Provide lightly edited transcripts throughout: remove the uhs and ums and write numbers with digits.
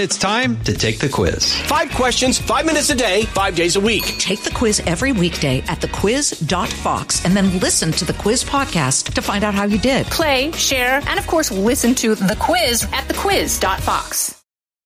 It's time to take the quiz. 5 questions, 5 minutes a day, 5 days a week. Take the quiz every weekday at thequiz.fox and then listen to the quiz podcast to find out how you did. Play, share, and of course, listen to the quiz at thequiz.fox.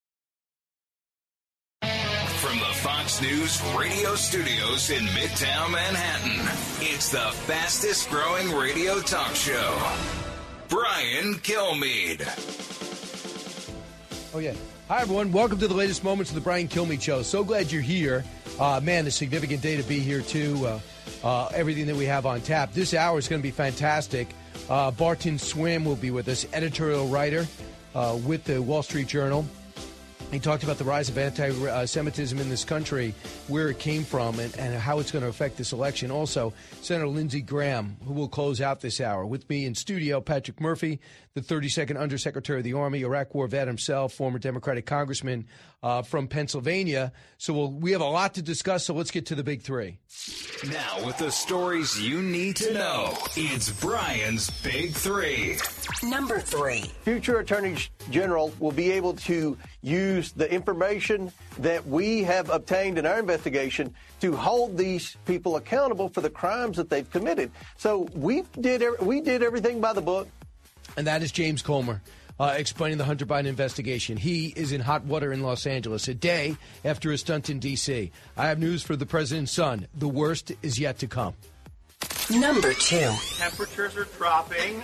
From the Fox News radio studios in Midtown Manhattan, it's the fastest growing radio talk show. Brian Kilmeade. Oh, yeah. Hi, everyone. Welcome to the latest moments of the Brian Kilmeade Show. So glad you're here. Man, a significant day to be here, too. Everything that we have on tap. This hour is going to be fantastic. Barton Swim will be with us, editorial writer with the Wall Street Journal. He talked about the rise of anti-Semitism in this country, where it came from, and how it's going to affect this election. Also, Senator Lindsey Graham, who will close out this hour. With me in studio, Patrick Murphy, the 32nd Undersecretary of the Army, Iraq War vet himself, former Democratic congressman from Pennsylvania. So we have a lot to discuss, so let's get to the big three. Now, with the stories you need to know, it's Brian's Big Three. Number 3. Future attorneys general will be able to use the information that we have obtained in our investigation to hold these people accountable for the crimes that they've committed. So we did everything by the book. And that is James Comer explaining the Hunter Biden investigation. He is in hot water in Los Angeles a day after a stunt in D.C. I have news for the president's son. The worst is yet to come. Number 2. Temperatures are dropping.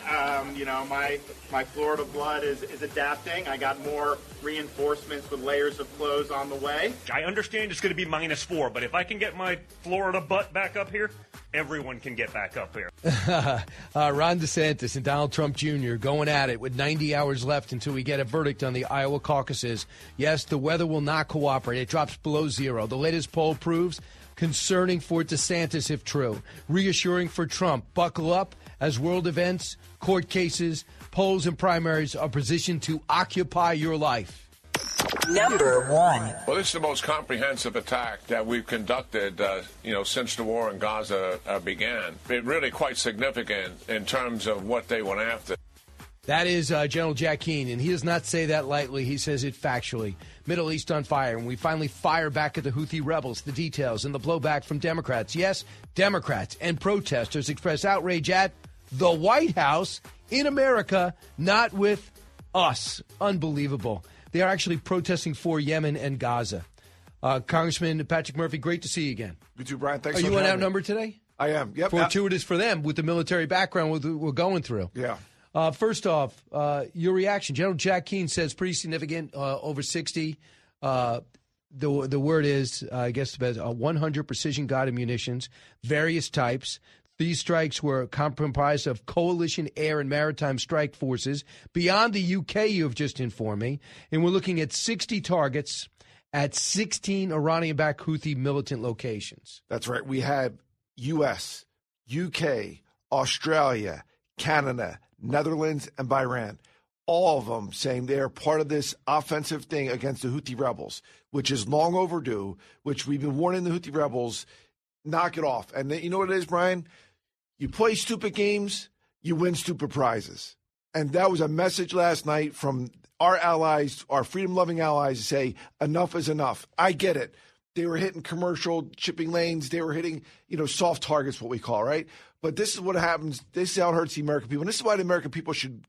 My Florida blood is adapting. I got more reinforcements with layers of clothes on the way. I understand it's going to be -4, but if I can get my Florida butt back up here, everyone can get back up here. Ron DeSantis and Donald Trump Jr. going at it with 90 hours left until we get a verdict on the Iowa caucuses. Yes, the weather will not cooperate. It drops below 0. The latest poll proves concerning for DeSantis if true. Reassuring for Trump. Buckle up as world events, court cases, polls, and primaries are positioned to occupy your life. Number 1. Well, this is the most comprehensive attack that we've conducted, since the war in Gaza began. It's really quite significant in terms of what they went after. That is General Jack Keane, and he does not say that lightly. He says it factually. Middle East on fire, and we finally fire back at the Houthi rebels. The details and the blowback from Democrats. Yes, Democrats and protesters express outrage at the White House in America, not with us. Unbelievable. They are actually protesting for Yemen and Gaza. Congressman Patrick Murphy, great to see you again. You too, Brian. Thanks so much. Are you you outnumbered today? I am. Yep. Fortuitous for them with the military background we're going through. Yeah. First off, your reaction. General Jack Keane says pretty significant, over 60. The word is, I guess, 100 precision-guided munitions, various types. These strikes were comprised of coalition air and maritime strike forces beyond the UK, you have just informed me. And we're looking at 60 targets at 16 Iranian-backed Houthi militant locations. That's right. We had U.S., UK, Australia, Canada, Netherlands, and Bahrain, all of them saying they are part of this offensive thing against the Houthi rebels, which is long overdue, which we've been warning the Houthi rebels, knock it off. And you know what it is, Brian? You play stupid games, you win stupid prizes. And that was a message last night from our allies, our freedom-loving allies, to say enough is enough. I get it. They were hitting commercial shipping lanes. They were hitting, soft targets, what we call, right? But this is what happens. This is how it hurts the American people. And this is why the American people should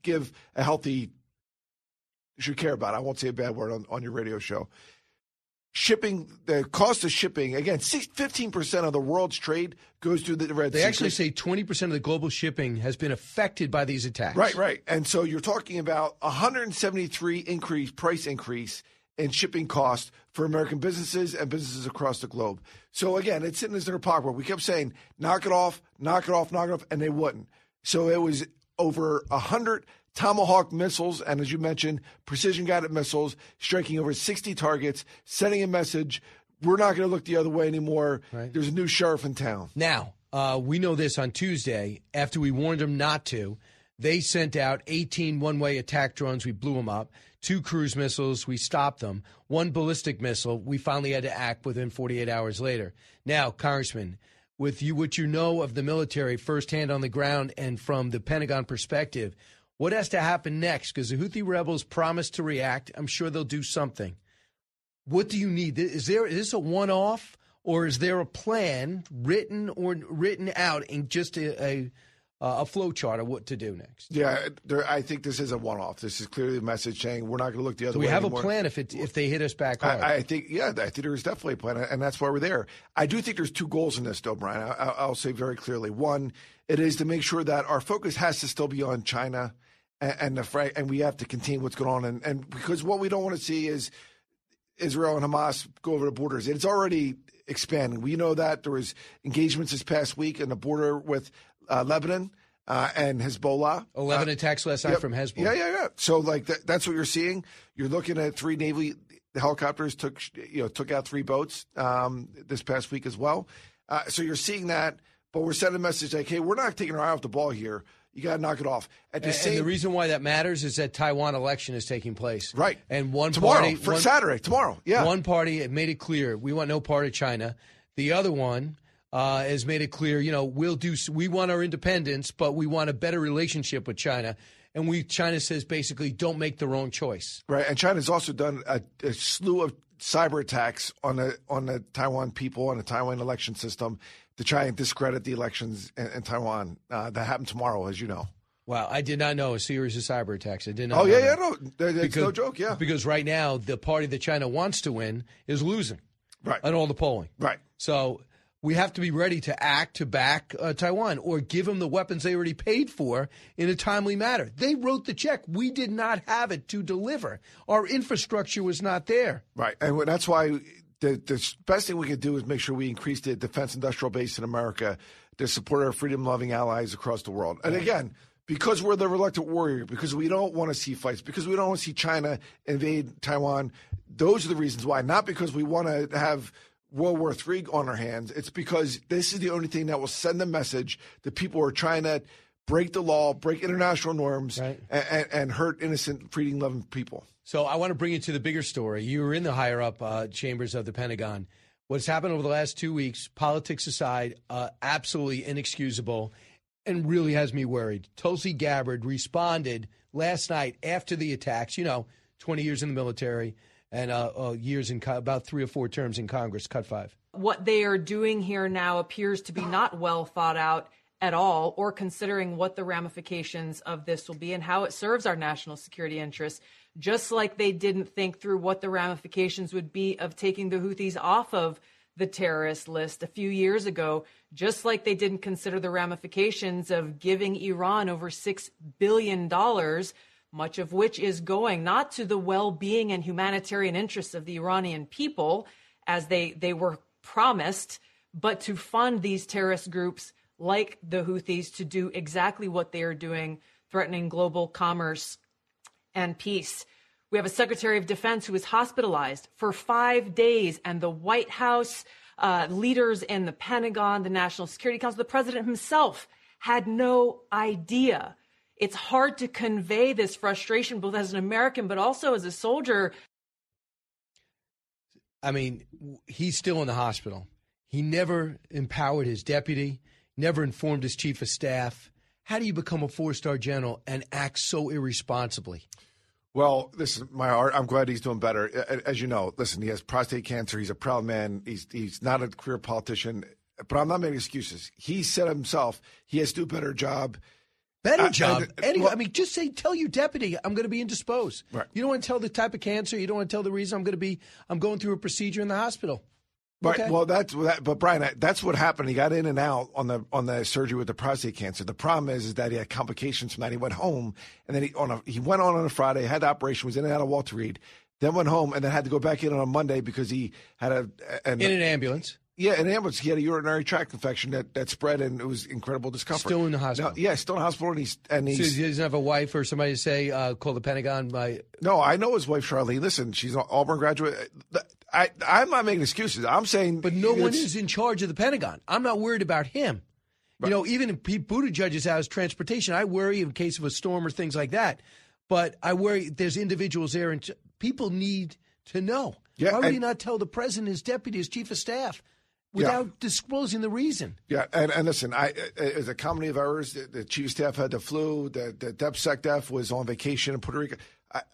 should care about it. I won't say a bad word on your radio show. Shipping, the cost of shipping, again, 15% of the world's trade goes through the Red Sea. They actually say 20% of the global shipping has been affected by these attacks. Right. And so you're talking about 173 price increase in shipping costs for American businesses and businesses across the globe. So, again, it's sitting in their pocket. We kept saying, knock it off, and they wouldn't. So it was over 100 Tomahawk missiles, and as you mentioned, precision-guided missiles, striking over 60 targets, sending a message, we're not going to look the other way anymore. Right. There's a new sheriff in town. Now, we know this on Tuesday, after we warned them not to, they sent out 18 one-way attack drones. We blew them up. 2 cruise missiles. We stopped them. 1 ballistic missile. We finally had to act within 48 hours later. Now, Congressman, with what you know of the military firsthand on the ground and from the Pentagon perspective, what has to happen next? Because the Houthi rebels promised to react. I'm sure they'll do something. What do you need? Is this a one-off, or is there a plan written out in just a flow chart of what to do next? Yeah, I think this is a one-off. This is clearly a message saying we're not going to look the other way anymore. We have a plan if they hit us back hard. I think there is definitely a plan, and that's why we're there. I do think there's two goals in this, though, Brian. I'll say very clearly. One, it is to make sure that our focus has to still be on China and we have to contain what's going on. And because what we don't want to see is Israel and Hamas go over the borders. It's already expanding. We know that there was engagements this past week in the border with Lebanon and Hezbollah. 11 attacks last night from Hezbollah. Yeah. So that's what you're seeing. You're looking at 3 Navy helicopters took out 3 boats this past week as well. So you're seeing that, but we're sending a message like, hey, we're not taking our eye off the ball here. You got to knock it off. And the reason why that matters is that Taiwan election is taking place. Right. And Saturday, tomorrow. Yeah. One party made it clear we want no part of China. The other one has made it clear, we want our independence, but we want a better relationship with China. And China says basically don't make the wrong choice. Right. And China's also done a slew of cyber attacks on the Taiwan people, on the Taiwan election system, to try and discredit the elections in Taiwan. That happened tomorrow, as you know. Wow, I did not know a series of cyber attacks. I did not. Oh, yeah, no, it's no joke, yeah. Because right now, the party that China wants to win is losing. Right. On all the polling. Right. So we have to be ready to act to back Taiwan or give them the weapons they already paid for in a timely manner. They wrote the check. We did not have it to deliver. Our infrastructure was not there. Right, and that's why the best thing we could do is make sure we increase the defense industrial base in America to support our freedom-loving allies across the world. And again, because we're the reluctant warrior, because we don't want to see fights, because we don't want to see China invade Taiwan, those are the reasons why. Not because we want to have World War III on our hands. It's because this is the only thing that will send the message that people are trying to break the law, break international norms, right, and hurt innocent, freedom-loving people. So I want to bring you to the bigger story. You were in the higher-up chambers of the Pentagon. What's happened over the last 2 weeks, politics aside, absolutely inexcusable and really has me worried. Tulsi Gabbard responded last night after the attacks, 20 years in the military and years in about 3 or 4 terms in Congress, cut 5. What they are doing here now appears to be not well thought out at all, or considering what the ramifications of this will be and how it serves our national security interests, just like they didn't think through what the ramifications would be of taking the Houthis off of the terrorist list a few years ago, just like they didn't consider the ramifications of giving Iran over $6 billion, much of which is going not to the well-being and humanitarian interests of the Iranian people, as they were promised, but to fund these terrorist groups like the Houthis to do exactly what they are doing, threatening global commerce and peace. We have a Secretary of Defense who is hospitalized for 5 days, and the White House, leaders in the Pentagon, the National Security Council, the president himself had no idea. It's hard to convey this frustration, both as an American, but also as a soldier. I mean, he's still in the hospital. He never empowered his deputy, never informed his chief of staff. How do you become a 4-star general and act so irresponsibly? Well, this is my heart. I'm glad he's doing better. As you know, listen, he has prostate cancer. He's a proud man. He's not a career politician. But I'm not making excuses. He said himself he has to do a better job. Better job? Just tell your deputy I'm going to be indisposed. Right. You don't want to tell the type of cancer. You don't want to tell the reason I'm going through a procedure in the hospital. Right. Okay. Well, but Brian, that's what happened. He got in and out on the surgery with the prostate cancer. The problem is that he had complications from that. He went home, and then he went on a Friday, had the operation, was in and out of Walter Reed, then went home, and then had to go back in on a Monday because he had in an ambulance. Yeah, in an ambulance. He had a urinary tract infection that spread, and it was incredible discomfort. Still in the hospital. Still in the hospital, and he's. So he doesn't have a wife or somebody to say, call the Pentagon by. No, I know his wife, Charlene. Listen, she's an Auburn graduate. I'm not making excuses. I'm saying. But no one is in charge of the Pentagon. I'm not worried about him. Right. Even if Pete Buttigieg has transportation, I worry in case of a storm or things like that. But I worry there's individuals there, and people need to know. Yeah, why would he not tell the president, his deputy, his chief of staff, without disclosing the reason? Yeah, and listen, it's a comedy of errors. The chief of staff had the flu. The DepSecDef was on vacation in Puerto Rico.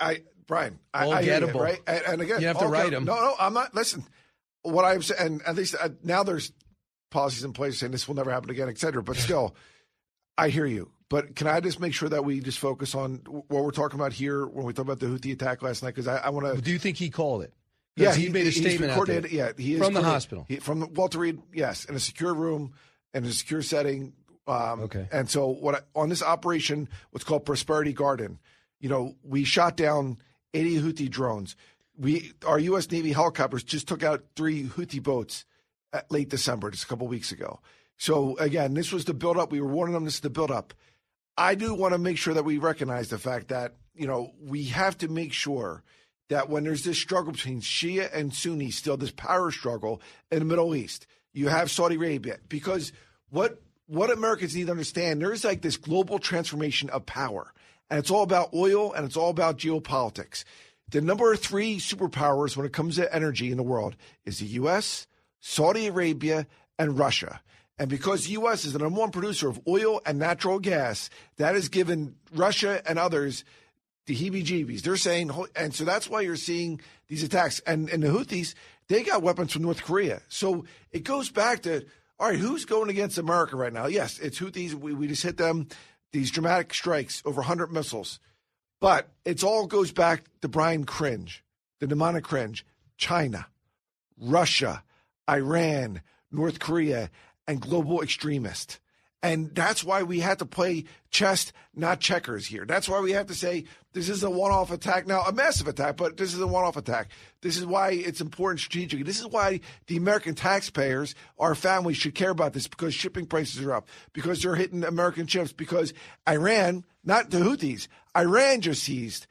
Brian, all I hear you, gettable. right? And again, you have to write them. No, I'm not. Listen, what I've said, and at least now there's policies in place saying this will never happen again, et cetera. But still, I hear you. But can I just make sure that we just focus on what we're talking about here when we talk about the Houthi attack last night? Because I want to. Do you think he called it? Yeah, he made a statement out there. Yeah, he is from the hospital, from Walter Reed. Yes, in a secure room, in a secure setting. Okay. And so on this operation, what's called Prosperity Garden, we shot down 80 Houthi drones. Our U.S. Navy helicopters just took out 3 Houthi boats at late December, just a couple weeks ago. So again, this was the buildup. We were warning them this is the buildup. I do want to make sure that we recognize the fact that we have to make sure that when there's this struggle between Shia and Sunni, still this power struggle in the Middle East, you have Saudi Arabia, because what Americans need to understand, there's like this global transformation of power, and it's all about oil and it's all about geopolitics. The number 3 superpowers when it comes to energy in the world is the U.S., Saudi Arabia, and Russia. And because the U.S. is the number 1 producer of oil and natural gas, that has given Russia and others the heebie-jeebies. They're saying, and so that's why you're seeing these attacks. And the Houthis, they got weapons from North Korea. So it goes back to, all right, who's going against America right now? Yes, it's Houthis. We just hit them, these dramatic strikes, over 100 missiles. But it all goes back to Brian Cringe, the demonic cringe, China, Russia, Iran, North Korea, and global extremists. And that's why we had to play chess, not checkers here. That's why we have to say this is a one-off attack. Now, a massive attack, but this is a one-off attack. This is why it's important strategically. This is why the American taxpayers, our families, should care about this, because shipping prices are up, because they're hitting American ships, because Iran, not the Houthis, Iran just seized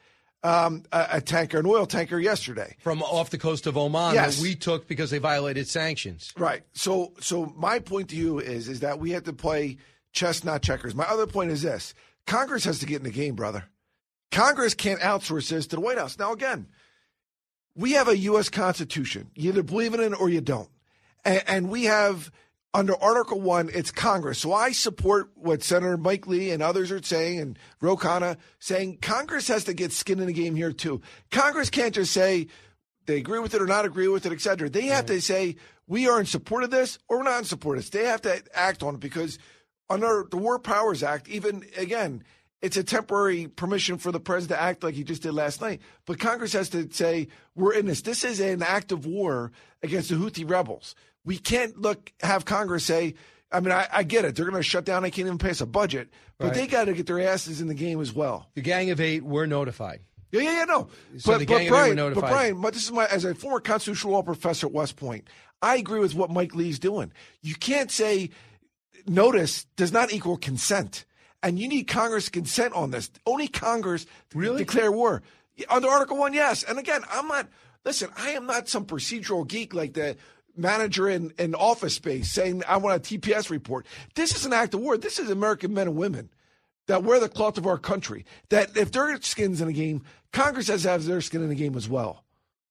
a tanker, an oil tanker yesterday. From off the coast of Oman, yes, that we took because they violated sanctions. Right. So my point to you is that we have to play chess, not checkers. My other point is this. Congress has to get in the game, brother. Congress can't outsource this to the White House. Now, again, we have a U.S. Constitution. You either believe in it or you don't. And we have, under Article 1, it's Congress. So I support what Senator Mike Lee and others are saying, and Ro Khanna saying Congress has to get skin in the game here, too. Congress can't just say they agree with it or not agree with it, et cetera. They have to say, we are in support of this or we're not in support of this. They have to act on it, because under the War Powers Act, even, again, it's a temporary permission for the president to act like he just did last night. But Congress has to say, we're in this. This is an act of war against the Houthi rebels. We can't have Congress say, I mean, I get it. They're going to shut down. They can't even pass a budget. But they got to get their asses in the game as well. The Gang of Eight were notified. Yeah, no. So the Gang of Eight were notified. But Brian, this is as a former constitutional law professor at West Point, I agree with what Mike Lee's doing. You can't say notice does not equal consent. And you need Congress consent on this. Only Congress declare war. Under Article 1, yes. And again, I am not some procedural geek like the manager in Office Space saying, I want a TPS report. This is an act of war. This is American men and women that wear the cloth of our country, that if their skin's in the game, Congress has to have their skin in the game as well.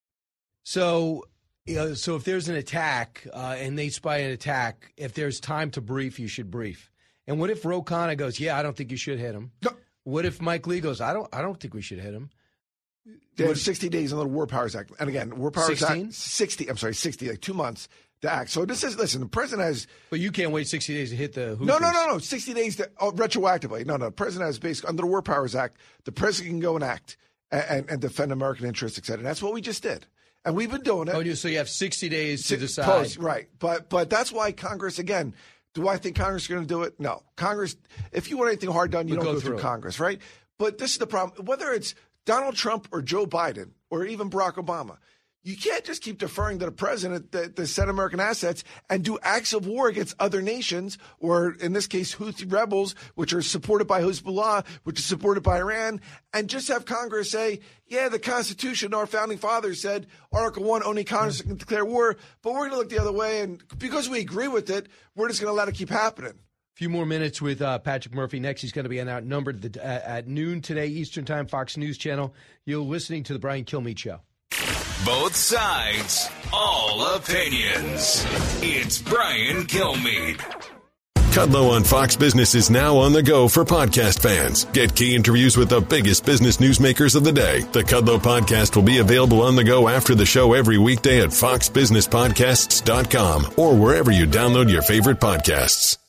So if there's an attack and they spy an attack, if there's time to brief, you should brief. And what if Ro Khanna goes, I don't think you should hit him? No. What if Mike Lee goes, I don't think we should hit him? They have 60 days under the War Powers Act. And again, War Powers 16? Act, 60, like 2 months to act. So this is, listen, the president has. But you can't wait 60 days to hit the Houthis. No. 60 days retroactively. No. The president has basically, under the War Powers Act, the president can go and act and defend American interests, et cetera. And that's what we just did. And we've been doing it. Oh, so you have 60 days to decide. Right. But that's why Congress, again, do I think Congress is going to do it? No. Congress, if you want anything hard done, you don't go through Congress, right? But this is the problem. Whether it's Donald Trump or Joe Biden or even Barack Obama, you can't just keep deferring to the president to send American assets and do acts of war against other nations, or in this case, Houthi rebels, which are supported by Hezbollah, which is supported by Iran, and just have Congress say, the Constitution, our founding fathers said, Article 1, only Congress can declare war, but we're going to look the other way, and because we agree with it, we're just going to let it keep happening. Few more minutes with Patrick Murphy. Next, he's going to be outnumbered at noon today, Eastern Time, Fox News Channel. You're listening to The Brian Kilmeade Show. Both sides, all opinions. It's Brian Kilmeade. Kudlow on Fox Business is now on the go for podcast fans. Get key interviews with the biggest business newsmakers of the day. The Kudlow podcast will be available on the go after the show every weekday at foxbusinesspodcasts.com or wherever you download your favorite podcasts.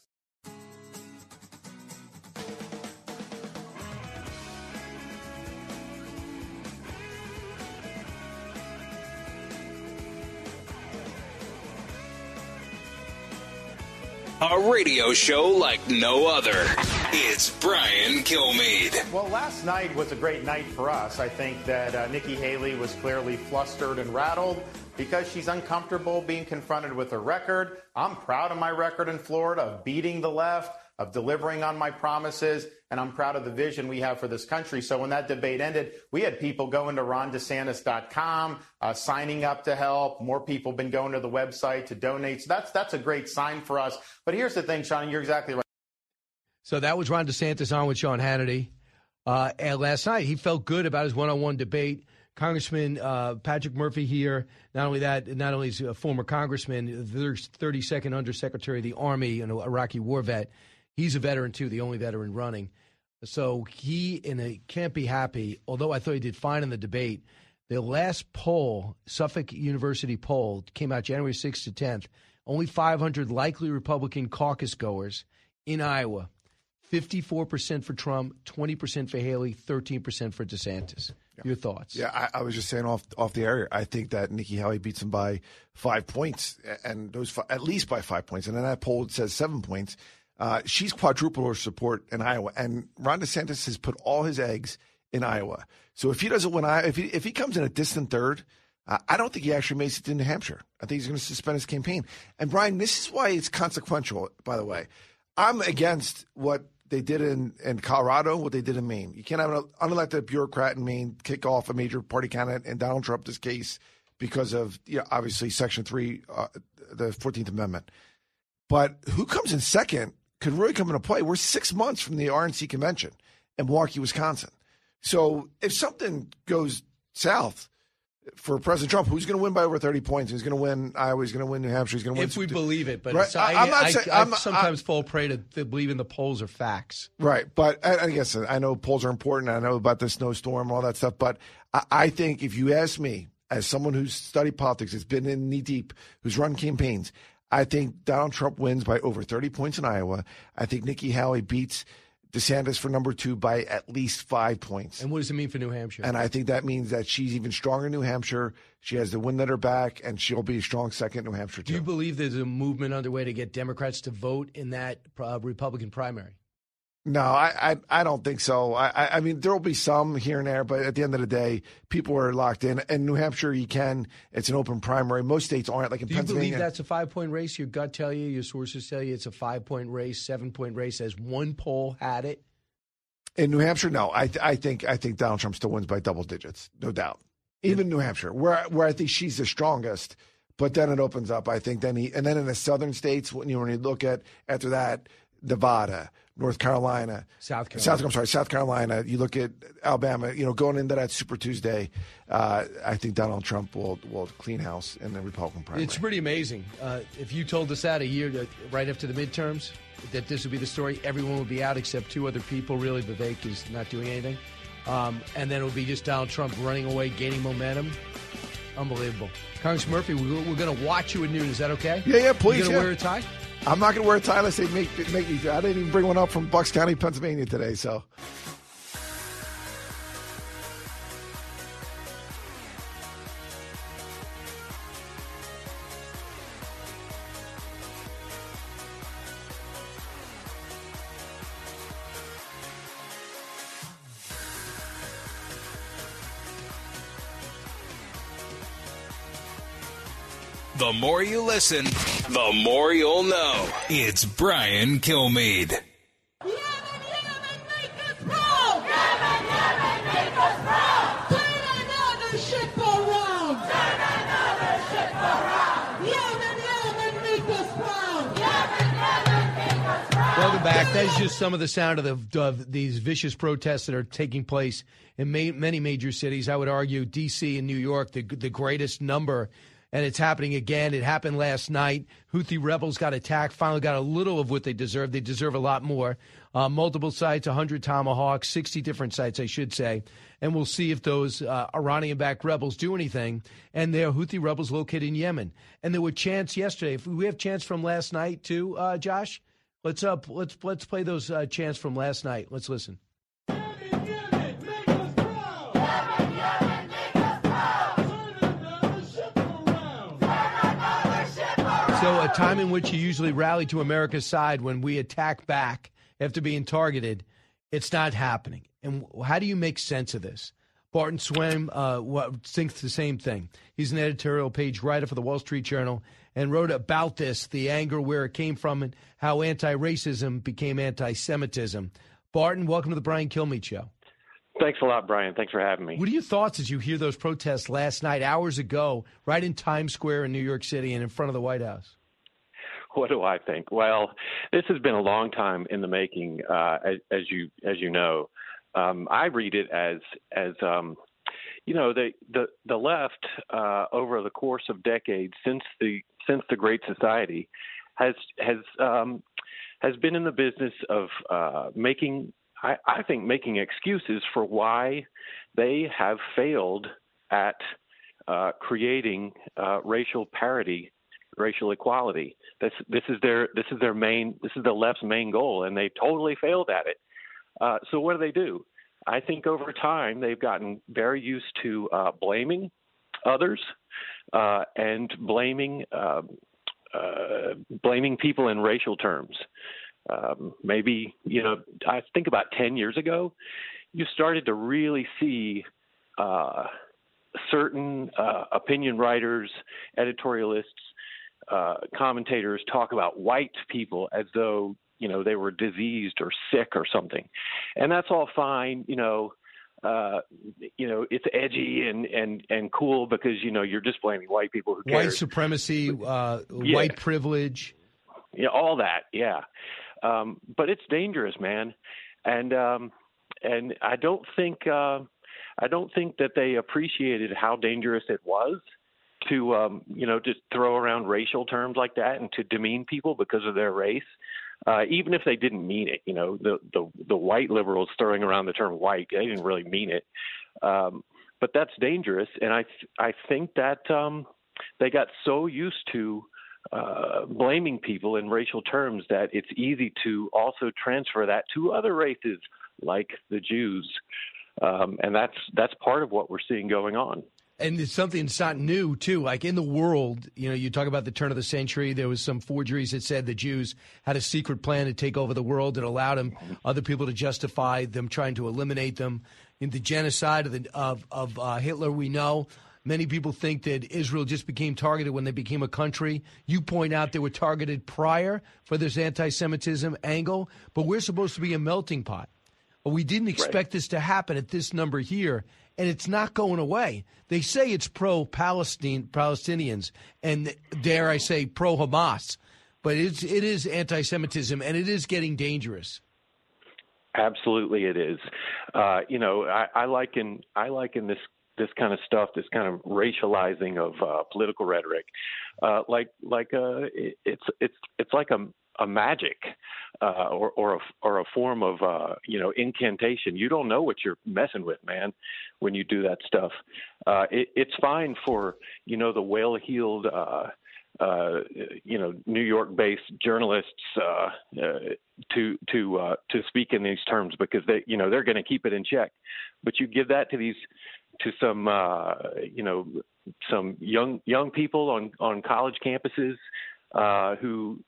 A radio show like no other. It's Brian Kilmeade. Well, last night was a great night for us. I think that Nikki Haley was clearly flustered and rattled because she's uncomfortable being confronted with her record. I'm proud of my record in Florida of beating the left, of delivering on my promises, and I'm proud of the vision we have for this country. So when that debate ended, we had people going to RonDeSantis.com, signing up to help. More people have been going to the website to donate. So that's a great sign for us. But here's the thing, Sean, you're exactly right. So that was Ron DeSantis on with Sean Hannity. And last night, he felt good about his one-on-one debate. Congressman Patrick Murphy here, not only is a former congressman, the 32nd Undersecretary of the Army, an Iraqi war vet. He's a veteran, too, the only veteran running. So he can't be happy, although I thought he did fine in the debate. The last poll, Suffolk University poll, came out January 6th to 10th. Only 500 likely Republican caucus goers in Iowa. 54% for Trump, 20% for Haley, 13% for DeSantis. Yeah. Your thoughts? Yeah, I was just saying off the air, I think that Nikki Haley beats him by 5 points, and those at least by 5 points. And then that poll says 7 points. She's quadrupled her support in Iowa, and Ron DeSantis has put all his eggs in Iowa. So if he doesn't win, if he comes in a distant third, I don't think he actually makes it to New Hampshire. I think he's going to suspend his campaign. And Brian, this is why it's consequential. By the way, I'm against what they did in Colorado, what they did in Maine. You can't have an unelected bureaucrat in Maine kick off a major party candidate in Donald Trump's case because of obviously Section 3, the 14th Amendment. But who comes in second could really come into play. We're 6 months from the RNC convention in Milwaukee, Wisconsin. So if something goes south for President Trump, who's going to win by over 30 points? Who's going to win Iowa? Who's going to win New Hampshire? Who's going to win? If we believe it. But right. I sometimes fall prey to believing the polls are facts. Right. But I guess I know polls are important. I know about the snowstorm, all that stuff. But I think if you ask me, as someone who's studied politics, has been in knee deep, who's run campaigns, I think Donald Trump wins by over 30 points in Iowa. I think Nikki Haley beats DeSantis for number 2 by at least 5 points. And what does it mean for New Hampshire? And I think that means that she's even stronger in New Hampshire. She has the wind at her back, and she'll be a strong second in New Hampshire, too. Do you believe there's a movement underway to get Democrats to vote in that Republican primary? No, I don't think so. I mean, there will be some here and there, but at the end of the day, people are locked in. In New Hampshire, it's an open primary. Most states aren't, like in Pennsylvania. Do you believe that's a 5-point race? Your gut tell you, your sources tell you it's a 5-point race, 7-point race, as one poll had it? In New Hampshire, no. I think Donald Trump still wins by double digits, no doubt. Even New Hampshire, where I think she's the strongest. But then it opens up. I think and then in the southern states, when you look at after that, Nevada, North Carolina, South Carolina. You look at Alabama. Going into that Super Tuesday, I think Donald Trump will clean house in the Republican primary. It's pretty amazing. If you told us that a year right after the midterms, that this would be the story, everyone would be out except 2 other people. Really, Vivek is not doing anything, and then it would be just Donald Trump running away, gaining momentum. Unbelievable. Congressman Murphy, we're going to watch you at noon. Is that okay? Yeah, please. You going to wear a tie? I'm not going to wear a tie unless they make me. I didn't even bring one up from Bucks County, Pennsylvania today, so. The more you listen, the more you'll know. It's Brian Kilmeade. Welcome back. That's just some of the sound of these vicious protests that are taking place in many major cities. I would argue D.C. and New York, the greatest number and it's happening again. It happened last night. Houthi rebels got attacked, finally got a little of what they deserve. They deserve a lot more. Multiple sites, 100 Tomahawks, 60 different sites, I should say. And we'll see if those Iranian-backed rebels do anything. And they're Houthi rebels located in Yemen. And there were chants yesterday. If we have chants from last night too, Josh, let's play those chants from last night. Let's listen. So a time in which you usually rally to America's side when we attack back after being targeted, it's not happening. And how do you make sense of this? Barton Swaim thinks the same thing. He's an editorial page writer for the Wall Street Journal and wrote about this, the anger, where it came from, and how anti-racism became anti-Semitism. Barton, welcome to the Brian Kilmeade Show. Thanks a lot, Brian. Thanks for having me. What are your thoughts as you hear those protests last night, hours ago, right in Times Square in New York City and in front of the White House? What do I think? Well, this has been a long time in the making, as you know. I read it as the left over the course of decades since the Great Society has been in the business of making excuses for why they have failed at creating racial parity, racial equality. This is the left's main goal, and they totally failed at it. So what do? I think over time they've gotten very used to blaming others and blaming people in racial terms. Maybe, I think about 10 years ago, you started to really see certain opinion writers, editorialists, commentators talk about white people as though, they were diseased or sick or something. And that's all fine. It's edgy and cool because, you're just blaming white people. Who cares? White supremacy, white privilege. Yeah, all that. Yeah. But it's dangerous, man. And I don't think that they appreciated how dangerous it was to, just throw around racial terms like that and to demean people because of their race. Even if they didn't mean it, the white liberals throwing around the term white, they didn't really mean it. But that's dangerous. And I think that they got so used to blaming people in racial terms that it's easy to also transfer that to other races like the Jews. And that's part of what we're seeing going on. And it's something that's not new, too. Like in the world, you talk about the turn of the century, there was some forgeries that said the Jews had a secret plan to take over the world that allowed other people to justify them trying to eliminate them. In the genocide of Hitler, we know many people think that Israel just became targeted when they became a country. You point out they were targeted prior for this anti-Semitism angle, but we're supposed to be a melting pot. But we didn't expect this to happen at this number here, and it's not going away. They say it's pro-Palestinians, and dare I say pro-Hamas, but it is anti-Semitism, and it is getting dangerous. Absolutely, it is. I liken this kind of stuff, this kind of racializing of political rhetoric, it's like a magic or a form of incantation. You don't know what you're messing with, man, when you do that stuff. It's fine for the well-heeled New York-based journalists to speak in these terms because they're going to keep it in check. But you give that to some young people on college campuses who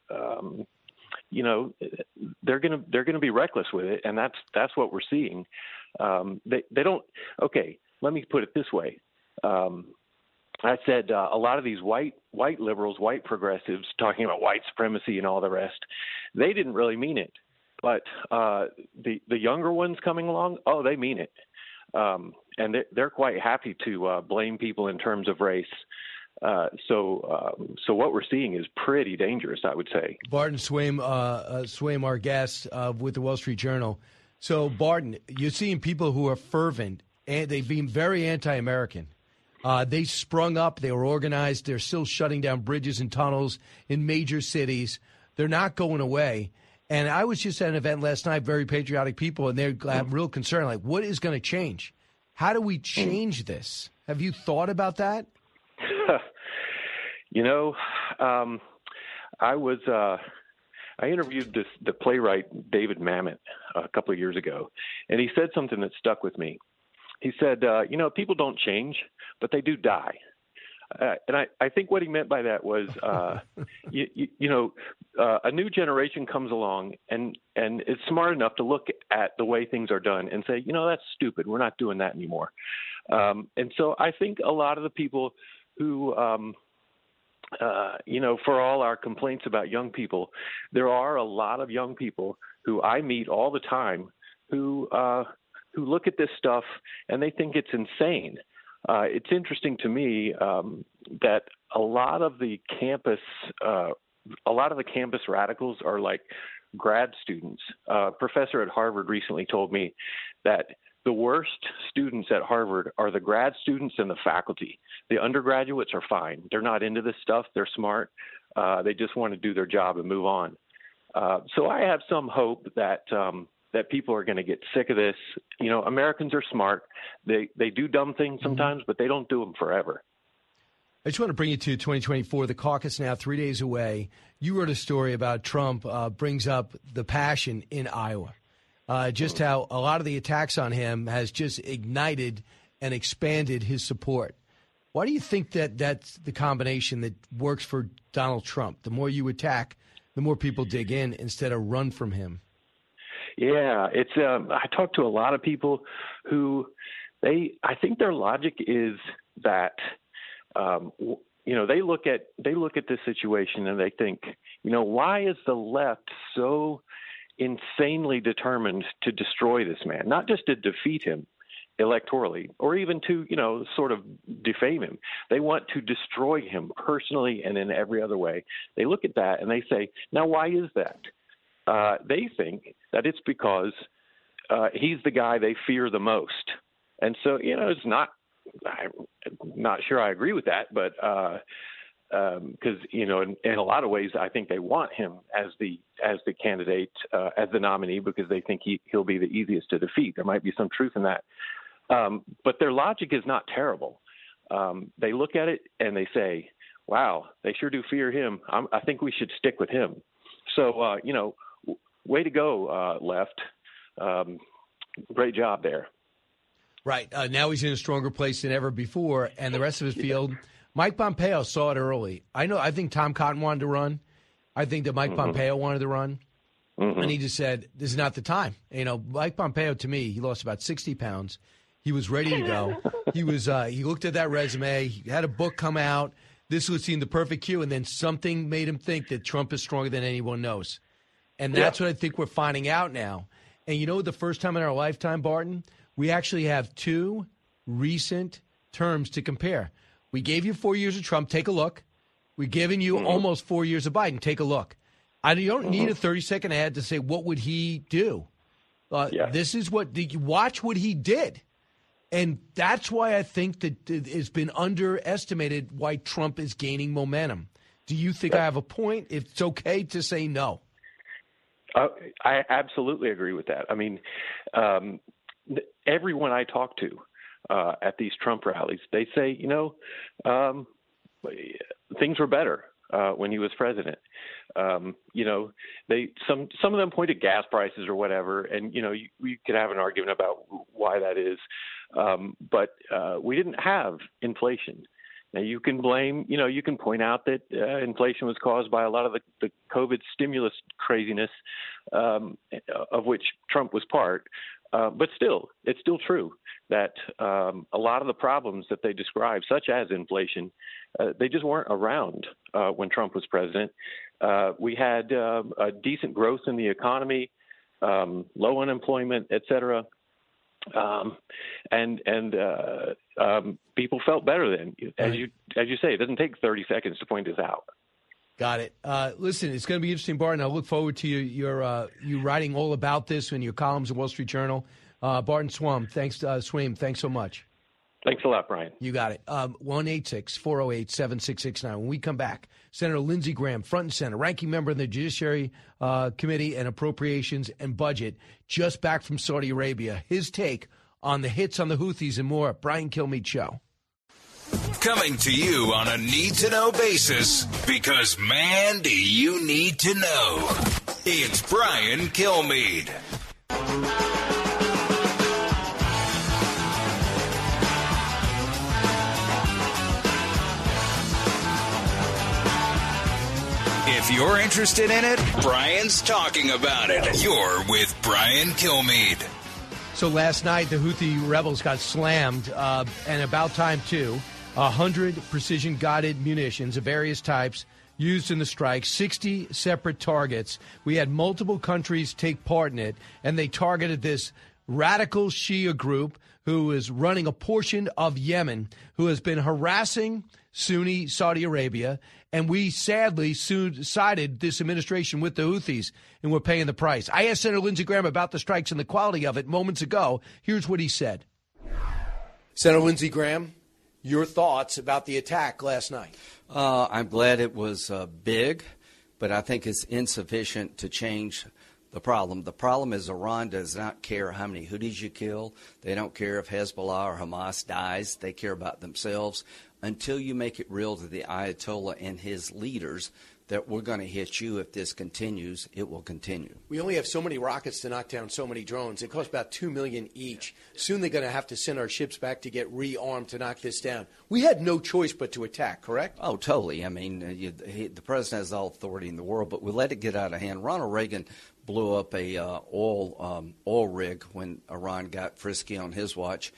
they're gonna be reckless with it, and that's what we're seeing. They don't. Okay, let me put it this way. I said a lot of these white liberals, white progressives, talking about white supremacy and all the rest, they didn't really mean it. But the younger ones coming along, they mean it, and they're quite happy to blame people in terms of race. So what we're seeing is pretty dangerous, I would say. Barton Swaim, our guest with the Wall Street Journal. So, Barton, you're seeing people who are fervent, and they've been very anti-American. They sprung up. They were organized. They're still shutting down bridges and tunnels in major cities. They're not going away. And I was just at an event last night, very patriotic people, and they're real concerned. Like, what is going to change? How do we change this? Have you thought about that? I interviewed the playwright David Mamet a couple of years ago, and he said something that stuck with me. He said, people don't change, but they do die. And I think what he meant by that was, a new generation comes along and is smart enough to look at the way things are done and say, that's stupid. We're not doing that anymore. And so I think a lot of the people who, for all our complaints about young people, there are a lot of young people who I meet all the time who look at this stuff and they think it's insane. It's interesting to me that a lot of the campus radicals are like grad students. A professor at Harvard recently told me that the worst students at Harvard are the grad students and the faculty. The undergraduates are fine. They're not into this stuff. They're smart. They just want to do their job and move on. So I have some hope that people are going to get sick of this. Americans are smart. They do dumb things sometimes, but they don't do them forever. I just want to bring you to 2024, the caucus now 3 days away. You wrote a story about Trump brings up the passion in Iowa, just how a lot of the attacks on him has just ignited and expanded his support. Why do you think that that's the combination that works for Donald Trump? The more you attack, the more people dig in instead of run from him. Yeah, it's. I talk to a lot of people who I think their logic is that, they look at this situation and they think, why is the left so insanely determined to destroy this man, not just to defeat him electorally or even to, sort of defame him. They want to destroy him personally and in every other way. They look at that and they say, now, why is that? They think that it's because he's the guy they fear the most. And so, it's not – I'm not sure I agree with that, but because, in a lot of ways I think they want him as the candidate, as the nominee, because they think he'll be the easiest to defeat. There might be some truth in that. But their logic is not terrible. They look at it and they say, wow, they sure do fear him. I think we should stick with him. So, way to go, left. Great job there. Right. Now he's in a stronger place than ever before, and the rest of his field, Mike Pompeo saw it early. I think Tom Cotton wanted to run. I think that Mike Pompeo wanted to run. And he just said, this is not the time. Mike Pompeo, to me, he lost about 60 pounds. He was ready to go. He looked at that resume. He had a book come out. This would seem the perfect cue, and then something made him think that Trump is stronger than anyone knows. And that's what I think we're finding out now. And the first time in our lifetime, Barton, we actually have two recent terms to compare. We gave you 4 years of Trump. Take a look. We've given you almost 4 years of Biden. Take a look. You don't need a 30-second ad to say, what would he do? This is watch what he did. And that's why I think that it's been underestimated why Trump is gaining momentum. Do you think I have a point? It's okay to say no. I absolutely agree with that. I mean, everyone I talk to at these Trump rallies, they say, things were better when he was president. Some of them point at gas prices or whatever, and we could have an argument about why that is. But we didn't have inflation. Now you can blame, you can point out that inflation was caused by a lot of the COVID stimulus craziness, of which Trump was part. But still, it's still true that a lot of the problems that they describe, such as inflation, they just weren't around when Trump was president. We had a decent growth in the economy, low unemployment, et cetera. And people felt better then. As you say, it doesn't take 30 seconds to point this out. Got it. Listen, it's going to be interesting, Barton. I look forward to you writing all about this in your columns in Wall Street Journal. Barton Swaim, thanks so much. Thanks a lot, Brian. You got it. 1-866-408-7669. When we come back, Senator Lindsey Graham, front and center, ranking member of the Judiciary Committee and Appropriations and Budget, just back from Saudi Arabia. His take on the hits on the Houthis and more. Brian Kilmeade Show. Coming to you on a need-to-know basis, because, man, do you need to know. It's Brian Kilmeade. If you're interested in it, Brian's talking about it. You're with Brian Kilmeade. So last night, the Houthi rebels got slammed, and about time, too. 100 precision-guided munitions of various types used in the strike, 60 separate targets. We had multiple countries take part in it, and they targeted this radical Shia group who is running a portion of Yemen, who has been harassing Sunni Saudi Arabia. And we sadly sided this administration with the Houthis, and we're paying the price. I asked Senator Lindsey Graham about the strikes and the quality of it moments ago. Here's what he said. Senator Lindsey Graham, your thoughts about the attack last night? I'm glad it was big, but I think it's insufficient to change the problem. The problem is Iran does not care how many Houthis you kill. They don't care if Hezbollah or Hamas dies. They care about themselves. Until you make it real to the Ayatollah and his leaders that we're going to hit you if this continues, it will continue. We only have so many rockets to knock down so many drones. It costs about $2 million each. Soon they're going to have to send our ships back to get rearmed to knock this down. We had no choice but to attack, correct? Oh, totally. I mean, the president has all authority in the world, but we let it get out of hand. Ronald Reagan blew up a oil rig when Iran got frisky on his watch.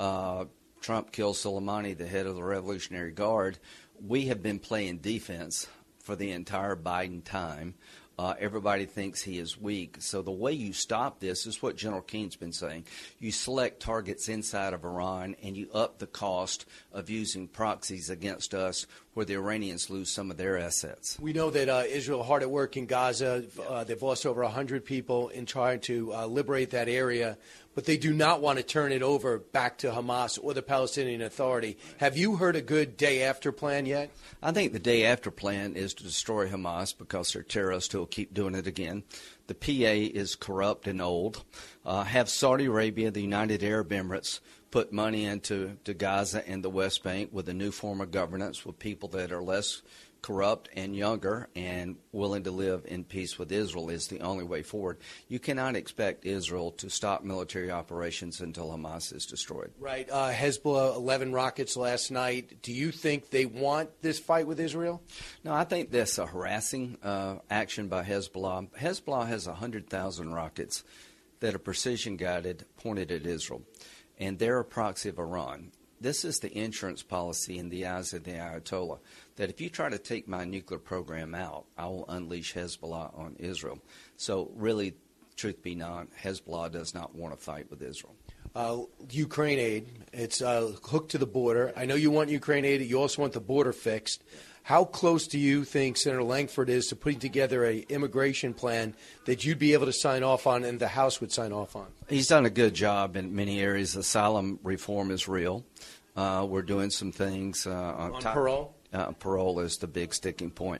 Trump killed Soleimani, the head of the Revolutionary Guard. We have been playing defense for the entire Biden time. Everybody thinks he is weak. So the way you stop this is what General Keene's been saying. You select targets inside of Iran, and you up the cost of using proxies against us where the Iranians lose some of their assets. We know that Israel hard at work in Gaza. They've lost over 100 people in trying to liberate that area. But they do not want to turn it over back to Hamas or the Palestinian Authority. Have you heard a good day-after plan yet? I think the day-after plan is to destroy Hamas because they're terrorists who will keep doing it again. The PA is corrupt and old. Have Saudi Arabia, the United Arab Emirates, put money into Gaza and the West Bank with a new form of governance with people that are less corrupt and younger and willing to live in peace with Israel is the only way forward. You cannot expect Israel to stop military operations until Hamas is destroyed. Right. Hezbollah, 11 rockets last night. Do you think they want this fight with Israel? No, I think that's a harassing action by Hezbollah. Hezbollah has 100,000 rockets that are precision-guided, pointed at Israel, and they're a proxy of Iran. This is the insurance policy in the eyes of the Ayatollah, that if you try to take my nuclear program out, I will unleash Hezbollah on Israel. So really, truth be known, Hezbollah does not want to fight with Israel. Ukraine aid, it's hooked to the border. I know you want Ukraine aid. You also want the border fixed. How close do you think Senator Langford is to putting together an immigration plan that you'd be able to sign off on and the House would sign off on? He's done a good job in many areas. Asylum reform is real. We're doing some things on parole. Parole is the big sticking point.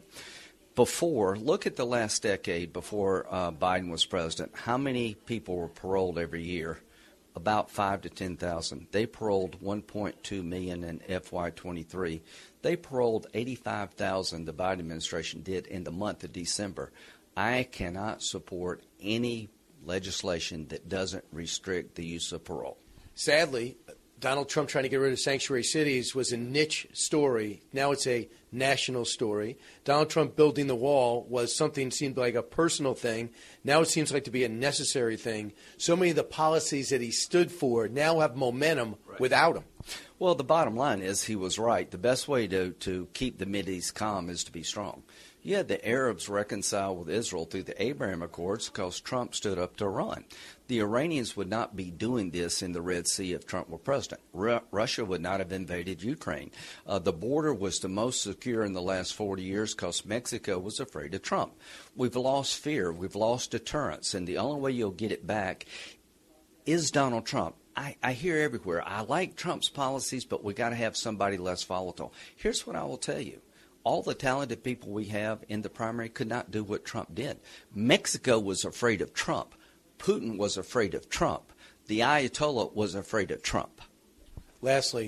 Look at the last decade before Biden was president. How many people were paroled every year? About 5,000 to 10,000. They paroled 1.2 million in FY23. They paroled 85,000, the Biden administration did, in the month of December. I cannot support any legislation that doesn't restrict the use of parole. Sadly, Donald Trump trying to get rid of sanctuary cities was a niche story. Now it's a national story. Donald Trump building the wall was something seemed like a personal thing. Now it seems like to be a necessary thing. So many of the policies that he stood for now have momentum without him. Well, the bottom line is he was right. The best way to keep the Mideast calm is to be strong. You had the Arabs reconcile with Israel through the Abraham Accords because Trump stood up to Iran. The Iranians would not be doing this in the Red Sea if Trump were president. Russia would not have invaded Ukraine. The border was the most secure in the last 40 years because Mexico was afraid of Trump. We've lost fear. We've lost deterrence. And the only way you'll get it back is Donald Trump. I hear everywhere, I like Trump's policies, but we got to have somebody less volatile. Here's what I will tell you. All the talented people we have in the primary could not do what Trump did. Mexico was afraid of Trump. Putin was afraid of Trump. The Ayatollah was afraid of Trump. Lastly,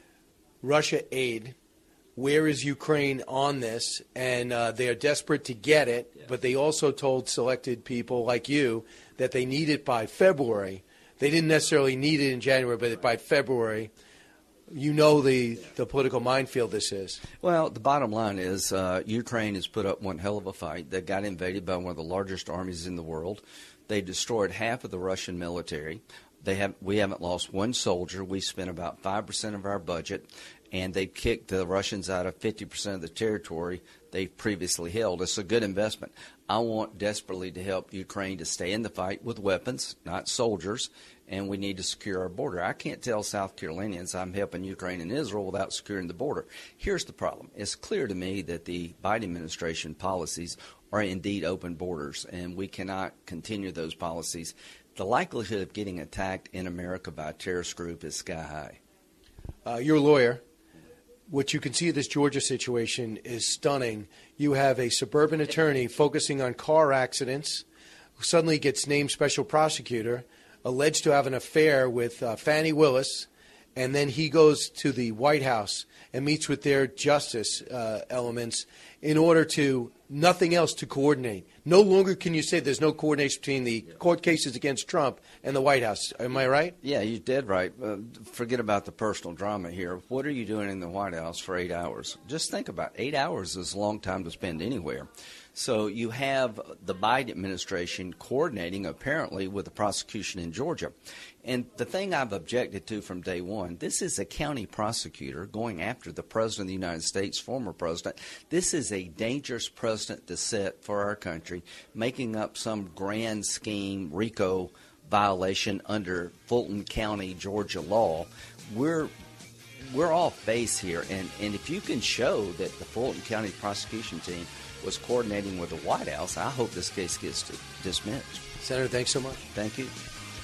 Russia aid. Where is Ukraine on this? And they are desperate to get it, but they also told selected people like you that they need it by February. They didn't necessarily need it in January, but by February. You know the political minefield this is. Well, the bottom line is Ukraine has put up one hell of a fight. They got invaded by one of the largest armies in the world. They destroyed half of the Russian military. We haven't lost one soldier. We spent about 5% of our budget, and they kicked the Russians out of 50% of the territory they previously held. It's a good investment. I want desperately to help Ukraine to stay in the fight with weapons, not soldiers, and we need to secure our border. I can't tell South Carolinians I'm helping Ukraine and Israel without securing the border. Here's the problem. It's clear to me that the Biden administration policies are indeed open borders, and we cannot continue those policies. The likelihood of getting attacked in America by a terrorist group is sky high. You're a lawyer. What you can see of this Georgia situation is stunning. You have a suburban attorney focusing on car accidents who suddenly gets named special prosecutor, alleged to have an affair with Fani Willis, and then he goes to the White House and meets with their justice elements in order to nothing else to coordinate. No longer can you say there's no coordination between the court cases against Trump and the White House. Am I right? Yeah, you're dead right. Forget about the personal drama here. What are you doing in the White House for 8 hours? Just think about it. 8 hours is a long time to spend anywhere. So you have the Biden administration coordinating, apparently, with the prosecution in Georgia. And the thing I've objected to from day one, this is a county prosecutor going after the President of the United States, former president. This is a dangerous precedent to set for our country, making up some grand scheme RICO violation under Fulton County, Georgia law. We're off base here. And if you can show that the Fulton County prosecution team was coordinating with the White House, I hope this case gets dismissed. Senator, thanks so much. Thank you.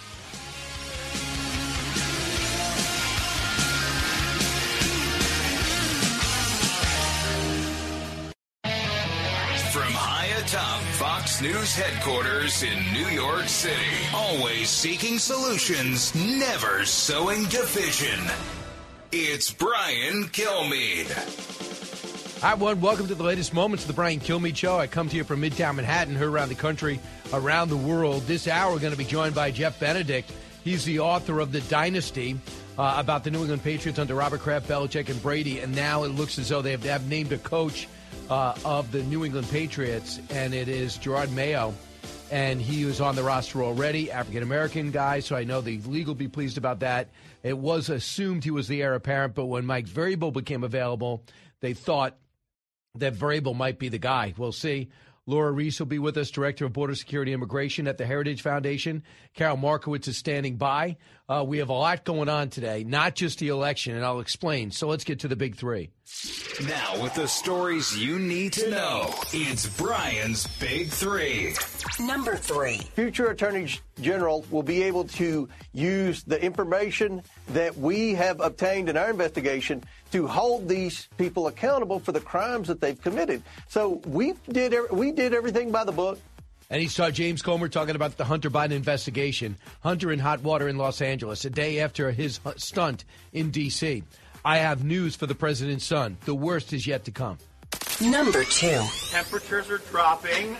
From high atop Fox News headquarters in New York City, always seeking solutions, never sowing division. It's Brian Kilmeade. Hi, everyone. Welcome to the latest moments of the Brian Kilmeade Show. I come to you from Midtown Manhattan, heard around the country, around the world. This hour, we're going to be joined by Jeff Benedict. He's the author of The Dynasty, about the New England Patriots under Robert Kraft, Belichick, and Brady. And now it looks as though they have named a coach of the New England Patriots, and it is Gerard Mayo. And he was on the roster already, African-American guy, so I know the league will be pleased about that. It was assumed he was the heir apparent, but when Mike Vrabel became available, they thought that Vrabel might be the guy. We'll see. Laura Reese will be with us, Director of Border Security and Immigration at the Heritage Foundation. Carol Markowitz is standing by. We have a lot going on today, not just the election, and I'll explain. So let's get to the big three. Now with the stories you need to know, it's Brian's Big Three. Number 3. Future attorneys general will be able to use the information that we have obtained in our investigation to hold these people accountable for the crimes that they've committed. So we did everything by the book. And he saw James Comer talking about the Hunter Biden investigation. Hunter in hot water in Los Angeles, a day after his stunt in D.C. I have news for the president's son. The worst is yet to come. Number 2. Temperatures are dropping.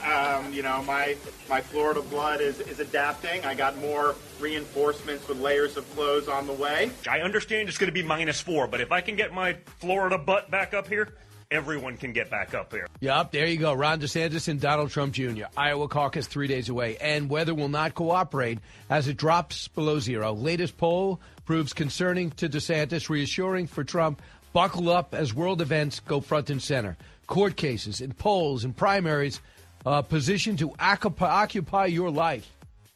My Florida blood is adapting. I got more reinforcements with layers of clothes on the way. I understand it's going to be -4, but if I can get my Florida butt back up here, everyone can get back up here. Yep, there you go. Ron DeSantis and Donald Trump Jr. Iowa caucus 3 days away. And weather will not cooperate as it drops below zero. Latest poll proves concerning to DeSantis, reassuring for Trump. Buckle up as world events go front and center. Court cases and polls and primaries positioned to occupy your life.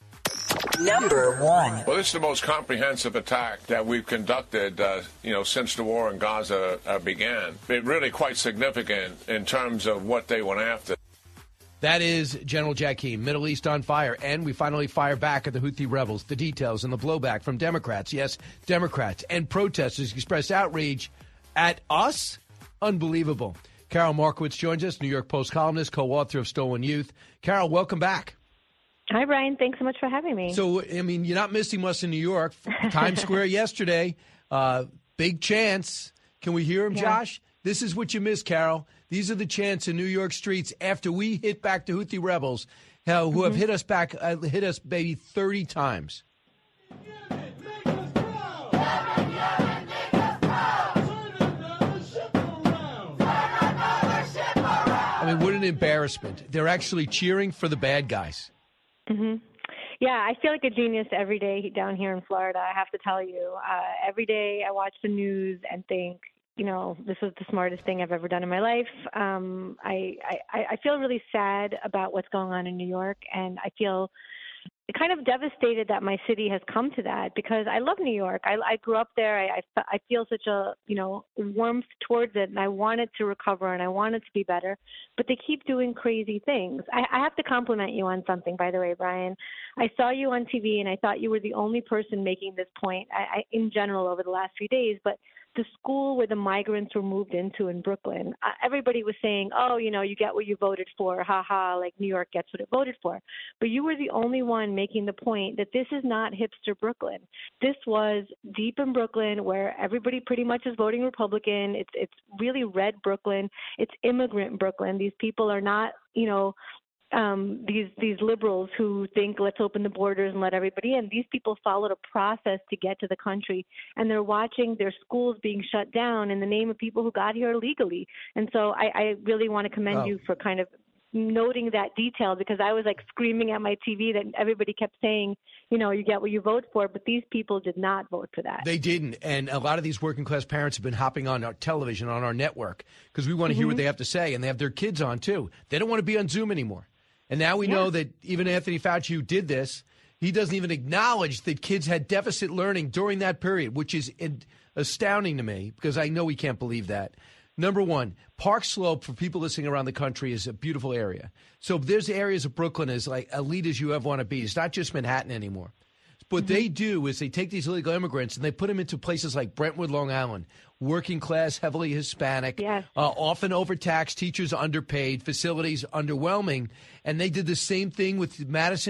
Number 1. Well, this is the most comprehensive attack that we've conducted, since the war in Gaza began. It really quite significant in terms of what they went after. That is General Jakim, Middle East on fire. And we finally fire back at the Houthi rebels. The details and the blowback from Democrats. Yes, Democrats and protesters express outrage at us. Unbelievable. Carol Markowitz joins us, New York Post columnist, co-author of Stolen Youth. Carol, welcome back. Hi, Brian. Thanks so much for having me. So, I mean, you're not missing much in New York. Times Square yesterday. Big chants. Can we hear him, Josh? This is what you missed, Carol. These are the chants in New York streets after we hit back the Houthi rebels, who have hit us back, hit us maybe 30 times. I mean, what an embarrassment. They're actually cheering for the bad guys. Mm-hmm. Yeah, I feel like a genius every day down here in Florida, I have to tell you. Every day I watch the news and think, you know, this was the smartest thing I've ever done in my life. I feel really sad about what's going on in New York, and I feel kind of devastated that my city has come to that, because I love New York. I grew up there. I feel such a, warmth towards it, and I want it to recover and I want it to be better, but they keep doing crazy things. I have to compliment you on something, by the way, Brian. I saw you on TV and I thought you were the only person making this point in general over the last few days, but the school where the migrants were moved into in Brooklyn, everybody was saying, oh, you get what you voted for, like New York gets what it voted for. But you were the only one making the point that this is not hipster Brooklyn. This was deep in Brooklyn where everybody pretty much is voting Republican. It's really red Brooklyn. It's immigrant Brooklyn. These people are not, these liberals who think let's open the borders and let everybody in. These people followed a process to get to the country, and they're watching their schools being shut down in the name of people who got here illegally. And so I really want to commend you for kind of noting that detail, because I was like screaming at my TV that everybody kept saying, you get what you vote for, but these people did not vote for that. They didn't. And a lot of these working class parents have been hopping on our television, on our network, because we want to hear what they have to say, and they have their kids on too. They don't want to be on Zoom anymore. And now we know that even Anthony Fauci, who did this, he doesn't even acknowledge that kids had deficit learning during that period, which is astounding to me, because I know we can't believe that. Number one, Park Slope, for people listening around the country, is a beautiful area. So there's areas of Brooklyn as like elite as you ever want to be. It's not just Manhattan anymore. What they do is they take these illegal immigrants and they put them into places like Brentwood, Long Island, working class, heavily Hispanic, often overtaxed, teachers underpaid, facilities underwhelming. And they did the same thing with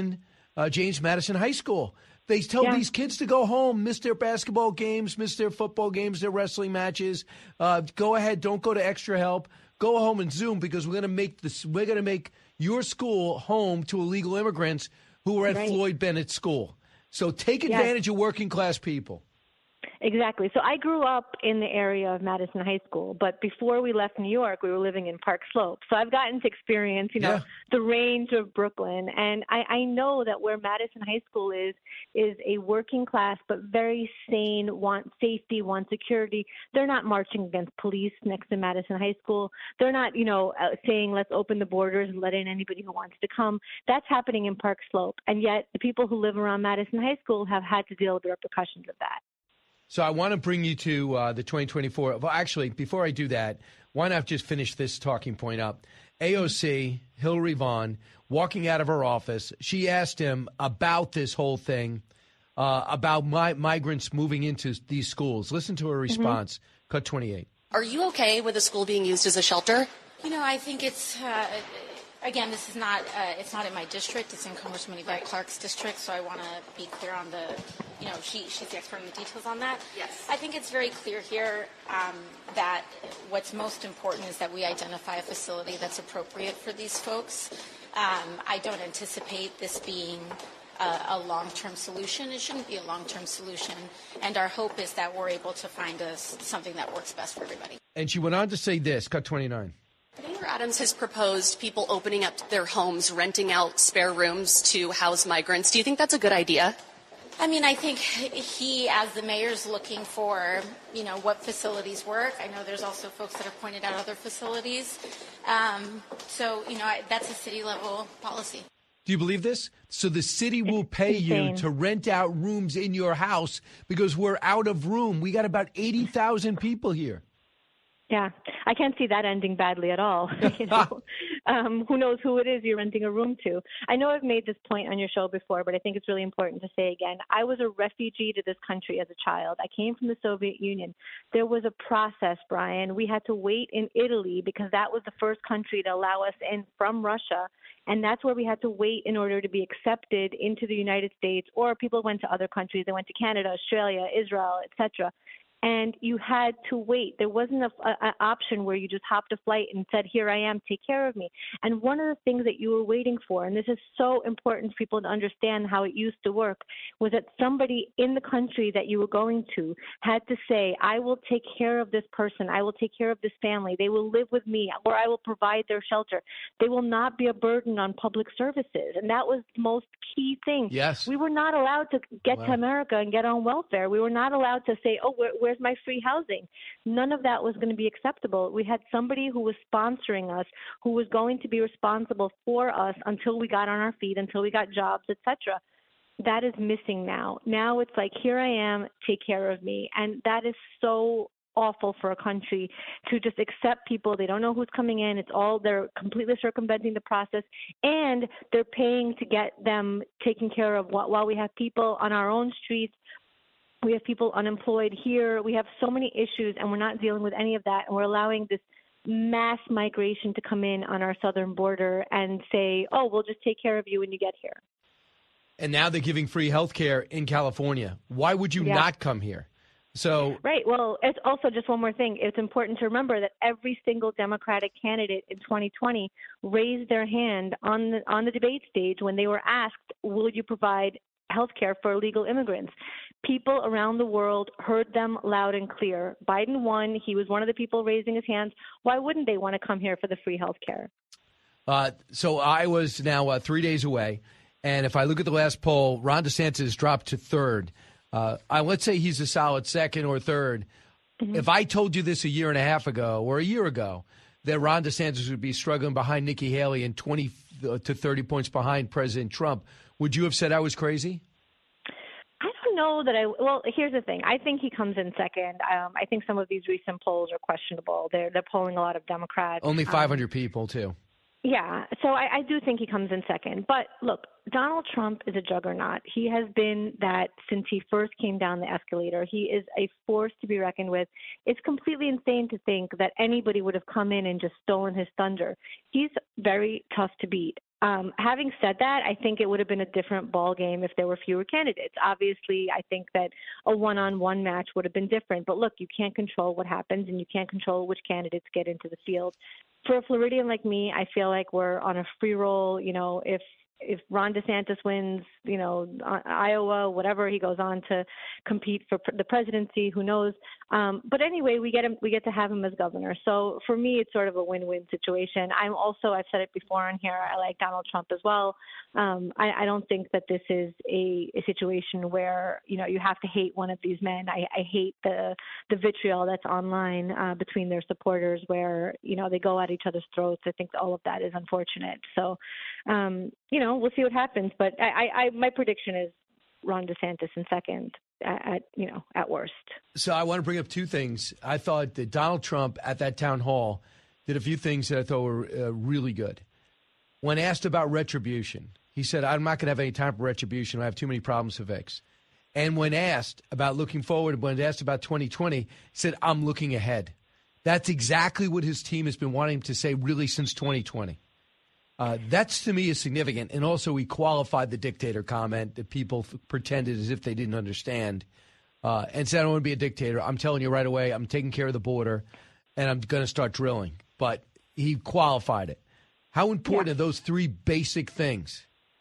James Madison High School. They tell these kids to go home, miss their basketball games, miss their football games, their wrestling matches. Go ahead, don't go to extra help. Go home and Zoom, because we're going to make your school home to illegal immigrants who were at Floyd Bennett School. So take advantage of working class people. Exactly. So I grew up in the area of Madison High School, but before we left New York, we were living in Park Slope. So I've gotten to experience, the range of Brooklyn. And I know that where Madison High School is a working class, but very sane, want safety, want security. They're not marching against police next to Madison High School. They're not, saying let's open the borders and let in anybody who wants to come. That's happening in Park Slope. And yet the people who live around Madison High School have had to deal with the repercussions of that. So I want to bring you to the 2024. Well, actually, before I do that, why not just finish this talking point up? AOC, Hillary Vaughn, walking out of her office, she asked him about this whole thing, about migrants moving into these schools. Listen to her response. Cut 28. Are you okay with the school being used as a shelter? I think it's... Again, this is not, it's not in my district. It's in Congresswoman Yvette Clarke's district, so I want to be clear on the, she's the expert in the details on that. Yes. I think it's very clear here that what's most important is that we identify a facility that's appropriate for these folks. I don't anticipate this being a long-term solution. It shouldn't be a long-term solution, and our hope is that we're able to find something that works best for everybody. And she went on to say this, cut 29. Mayor Adams has proposed people opening up their homes, renting out spare rooms to house migrants. Do you think that's a good idea? I think he, as the mayor, is looking for, what facilities work. I know there's also folks that have pointed out other facilities. That's a city-level policy. Do you believe this? So the city will pay you to rent out rooms in your house because we're out of room. We got about 80,000 people here. Yeah, I can't see that ending badly at all. Who knows who it is you're renting a room to? I know I've made this point on your show before, but I think it's really important to say again. I was a refugee to this country as a child. I came from the Soviet Union. There was a process, Brian. We had to wait in Italy because that was the first country to allow us in from Russia. And that's where we had to wait in order to be accepted into the United States, or people went to other countries. They went to Canada, Australia, Israel, etc. And you had to wait. There wasn't an option where you just hopped a flight and said, here I am, take care of me. And one of the things that you were waiting for, and this is so important for people to understand how it used to work, was that somebody in the country that you were going to had to say, I will take care of this person. I will take care of this family. They will live with me, or I will provide their shelter. They will not be a burden on public services. And that was the most key thing. Yes. We were not allowed to get to America and get on welfare. We were not allowed to say, oh, where's my free housing? None of that was going to be acceptable. We had somebody who was sponsoring us, who was going to be responsible for us until we got on our feet, until we got jobs, etc. That is missing now. Now it's like, here I am, take care of me. And that is so awful for a country to just accept people. They don't know who's coming in. They're completely circumventing the process, and they're paying to get them taken care of while we have people on our own streets. We have people unemployed here. We have so many issues, and we're not dealing with any of that. And we're allowing this mass migration to come in on our southern border and say, oh, we'll just take care of you when you get here. And now they're giving free health care in California. Why would you not come here? So Right. Well, it's also just one more thing. It's important to remember that every single Democratic candidate in 2020 raised their hand on the debate stage when they were asked, will you provide health care for illegal immigrants? People around the world heard them loud and clear. Biden won. He was one of the people raising his hands. Why wouldn't they want to come here for the free health care? So I was now 3 days away. And if I look at the last poll, Ron DeSantis dropped to third. Let's say he's a solid second or third. Mm-hmm. If I told you this a year and a half ago or a year ago, that Ron DeSantis would be struggling behind Nikki Haley and 20 to 30 points behind President Trump, would you have said I was crazy? I don't know that well, here's the thing. I think he comes in second. I think some of these recent polls are questionable. They're polling a lot of Democrats. Only 500 people, too. Yeah, so I do think he comes in second. But look, Donald Trump is a juggernaut. He has been that since he first came down the escalator. He is a force to be reckoned with. It's completely insane to think that anybody would have come in and just stolen his thunder. He's very tough to beat. Having said that, I think it would have been a different ball game if there were fewer candidates. Obviously, I think that a one-on-one match would have been different. But look, you can't control what happens, and you can't control which candidates get into the field. For a Floridian like me, I feel like we're on a free roll. You know, if Ron DeSantis wins, you know, Iowa, whatever, he goes on to compete for the presidency. Who knows? But anyway, we get to have him as governor. So for me, it's sort of a win-win situation. I've said it before on here, I like Donald Trump as well. I don't think that this is a situation where, you know, you have to hate one of these men. I hate the vitriol that's online between their supporters where, you know, they go at each other's throats. I think all of that is unfortunate. So, you know, we'll see what happens. But my prediction is Ron DeSantis in second at worst. So I want to bring up two things. I thought that Donald Trump at that town hall did a few things that I thought were really good. When asked about retribution, he said, I'm not going to have any time for retribution. I have too many problems to fix. And when asked about looking forward, when asked about 2020, he said, I'm looking ahead. That's exactly what his team has been wanting to say really since 2020. That's, to me, is significant. And also, he qualified the dictator comment that people pretended as if they didn't understand and said, I don't want to be a dictator. I'm telling you right away, I'm taking care of the border, and I'm going to start drilling. But he qualified it. How important are those three basic things?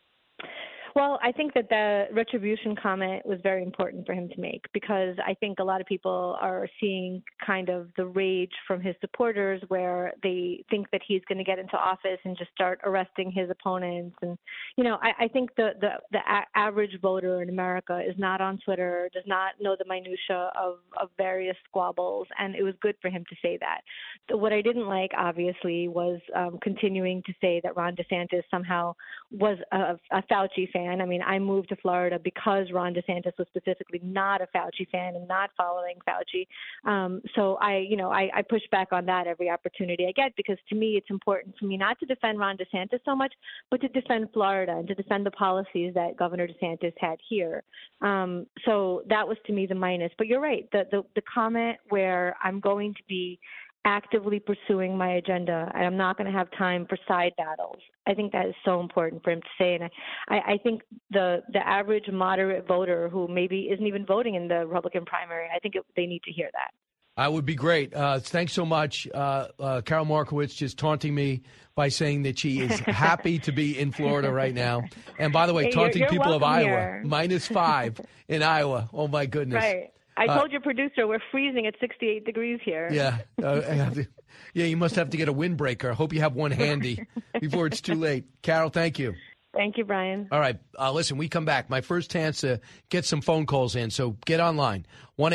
Well, I think that the retribution comment was very important for him to make because I think a lot of people are seeing kind of the rage from his supporters where they think that he's going to get into office and just start arresting his opponents. And, you know, I think the average voter in America is not on Twitter, does not know the minutia of various squabbles, and it was good for him to say that. What I didn't like, obviously, was continuing to say that Ron DeSantis somehow was a Fauci fan fan. I mean, I moved to Florida because Ron DeSantis was specifically not a Fauci fan and not following Fauci. So I push back on that every opportunity I get, because to me it's important for me not to defend Ron DeSantis so much, but to defend Florida and to defend the policies that Governor DeSantis had here. So that was to me the minus. But you're right. The comment where I'm going to be actively pursuing my agenda and I'm not going to have time for side battles, I think that is so important for him to say. And I think the average moderate voter who maybe isn't even voting in the Republican primary, I think they need to hear that. I would be great. Thanks so much. Carol Markowitz just taunting me by saying that she is happy to be in Florida right now. And by the way, taunting you're people of Iowa, here. -5 in Iowa. Oh, my goodness. Right. I told your producer we're freezing at 68 degrees here. Yeah. You must have to get a windbreaker. I hope you have one handy before it's too late. Carol, thank you. Thank you, Brian. All right. Listen, we come back. My first chance to get some phone calls in, so get online.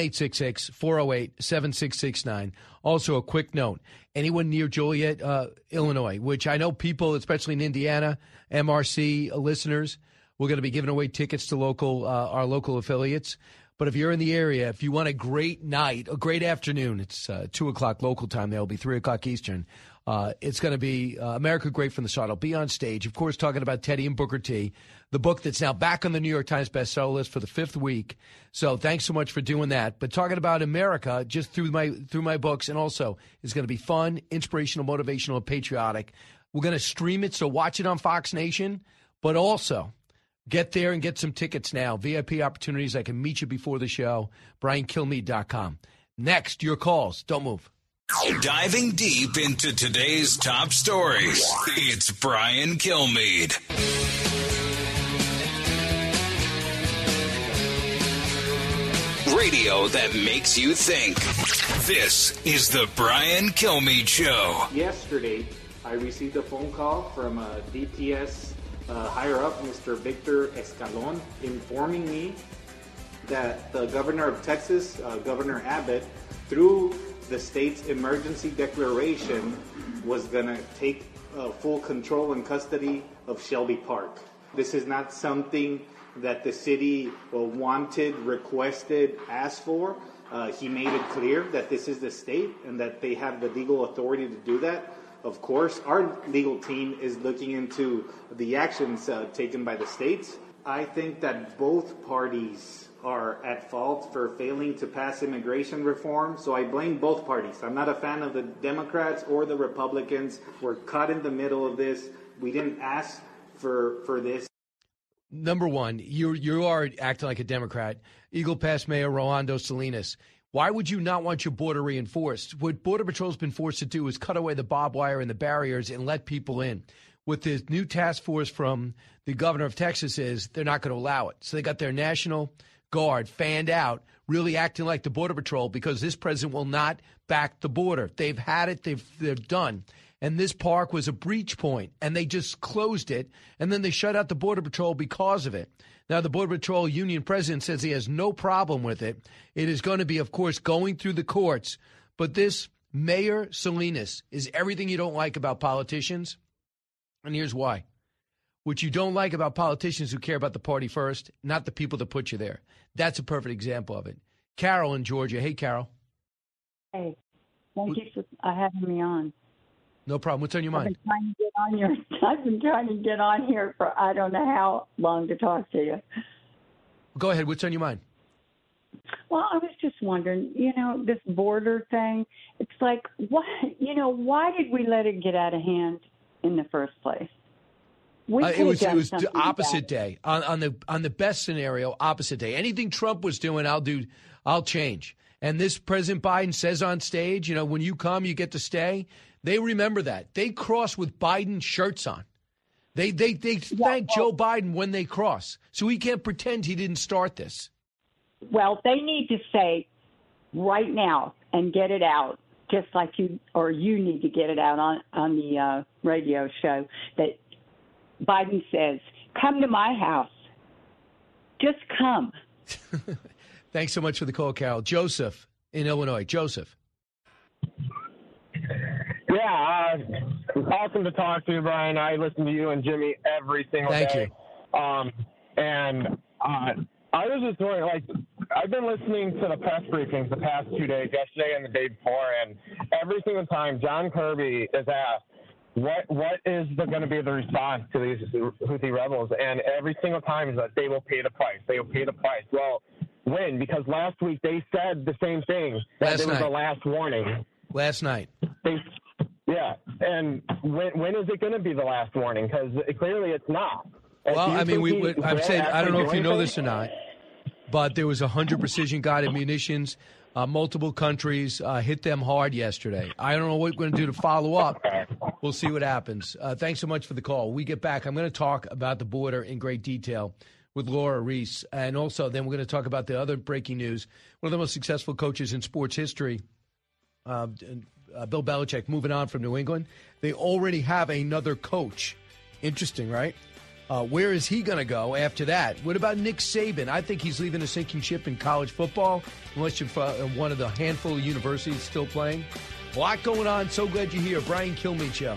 1-866-408-7669. Also, a quick note. Anyone near Joliet, Illinois, which I know people, especially in Indiana, MRC listeners, we're going to be giving away tickets to our local affiliates. But if you're in the area, if you want a great night, a great afternoon, it's 2 o'clock local time. There will be 3 o'clock Eastern. It's going to be America Great from the Start. I'll be on stage, of course, talking about Teddy and Booker T, the book that's now back on the New York Times bestseller list for the 5th week. So thanks so much for doing that. But talking about America just through my books, and also it's going to be fun, inspirational, motivational, and patriotic. We're going to stream it, so watch it on Fox Nation, but also get there and get some tickets now. VIP opportunities. I can meet you before the show. BrianKilmeade.com. Next, your calls. Don't move. Diving deep into today's top stories, it's Brian Kilmeade. Radio that makes you think. This is the Brian Kilmeade Show. Yesterday, I received a phone call from a DTS higher up, Mr. Victor Escalon, informing me that the governor of Texas, Governor Abbott, through the state's emergency declaration, was going to take full control and custody of Shelby Park. This is not something that the city wanted, requested, asked for. He made it clear that this is the state and that they have the legal authority to do that. Of course, our legal team is looking into the actions taken by the states. I think that both parties are at fault for failing to pass immigration reform, so I blame both parties. I'm not a fan of the Democrats or the Republicans. We're caught in the middle of this. We didn't ask for this. Number one, you are acting like a Democrat. Eagle Pass Mayor Rolando Salinas. Why would you not want your border reinforced? What Border Patrol's been forced to do is cut away the barbed wire and the barriers and let people in. What the new task force from the governor of Texas is, they're not going to allow it. So they got their National Guard fanned out, really acting like the Border Patrol, because this president will not back the border. They've had it. They're done. And this park was a breach point, and they just closed it, and then they shut out the Border Patrol because of it. Now, the Border Patrol union president says he has no problem with it. It is going to be, of course, going through the courts. But this Mayor Salinas is everything you don't like about politicians. And here's why. What you don't like about politicians who care about the party first, not the people that put you there. That's a perfect example of it. Carol in Georgia. Hey, Carol. Hey, thank you for having me on. No problem. What's on your mind? I've been trying to get on here for I don't know how long to talk to you. Go ahead. What's on your mind? Well, I was just wondering, this border thing, it's like, why did we let it get out of hand in the first place? It was the opposite day. On the best scenario, opposite day. Anything Trump was doing, I'll change. And this President Biden says on stage, when you come, you get to stay. They remember that. They cross with Biden shirts on. They thank Joe Biden when they cross. So he can't pretend he didn't start this. Well, they need to say right now and get it out, just like you need to get it out on the radio show, that Biden says, come to my house. Just come. Thanks so much for the call, Carol. Joseph in Illinois. Joseph. Yeah, it's awesome to talk to you, Brian. I listen to you and Jimmy every single day. Thank you. And I was just wondering, like, I've been listening to the press briefings the past 2 days, yesterday and the day before, and every single time John Kirby is asked, what is going to be the response to these Houthi rebels? And every single time is that they will pay the price. They will pay the price. Well, when? Because last week they said the same thing, that there was a last warning. Last night. Yeah, and when is it going to be the last warning? Because clearly it's not. Well, I mean, I'm saying, I don't know if you know this or not, but there was 100 precision-guided munitions. Multiple countries hit them hard yesterday. I don't know what we're going to do to follow up. We'll see what happens. Thanks so much for the call. We get back, I'm going to talk about the border in great detail with Laura Reese. And also then we're going to talk about the other breaking news. One of the most successful coaches in sports history, Bill Belichick, moving on from New England. They already have another coach. Interesting, right? Where is he going to go after that? What about Nick Saban? I think he's leaving a sinking ship in college football, unless you're one of the handful of universities still playing. A lot going on. So glad you're here. Brian Kilmeade Show.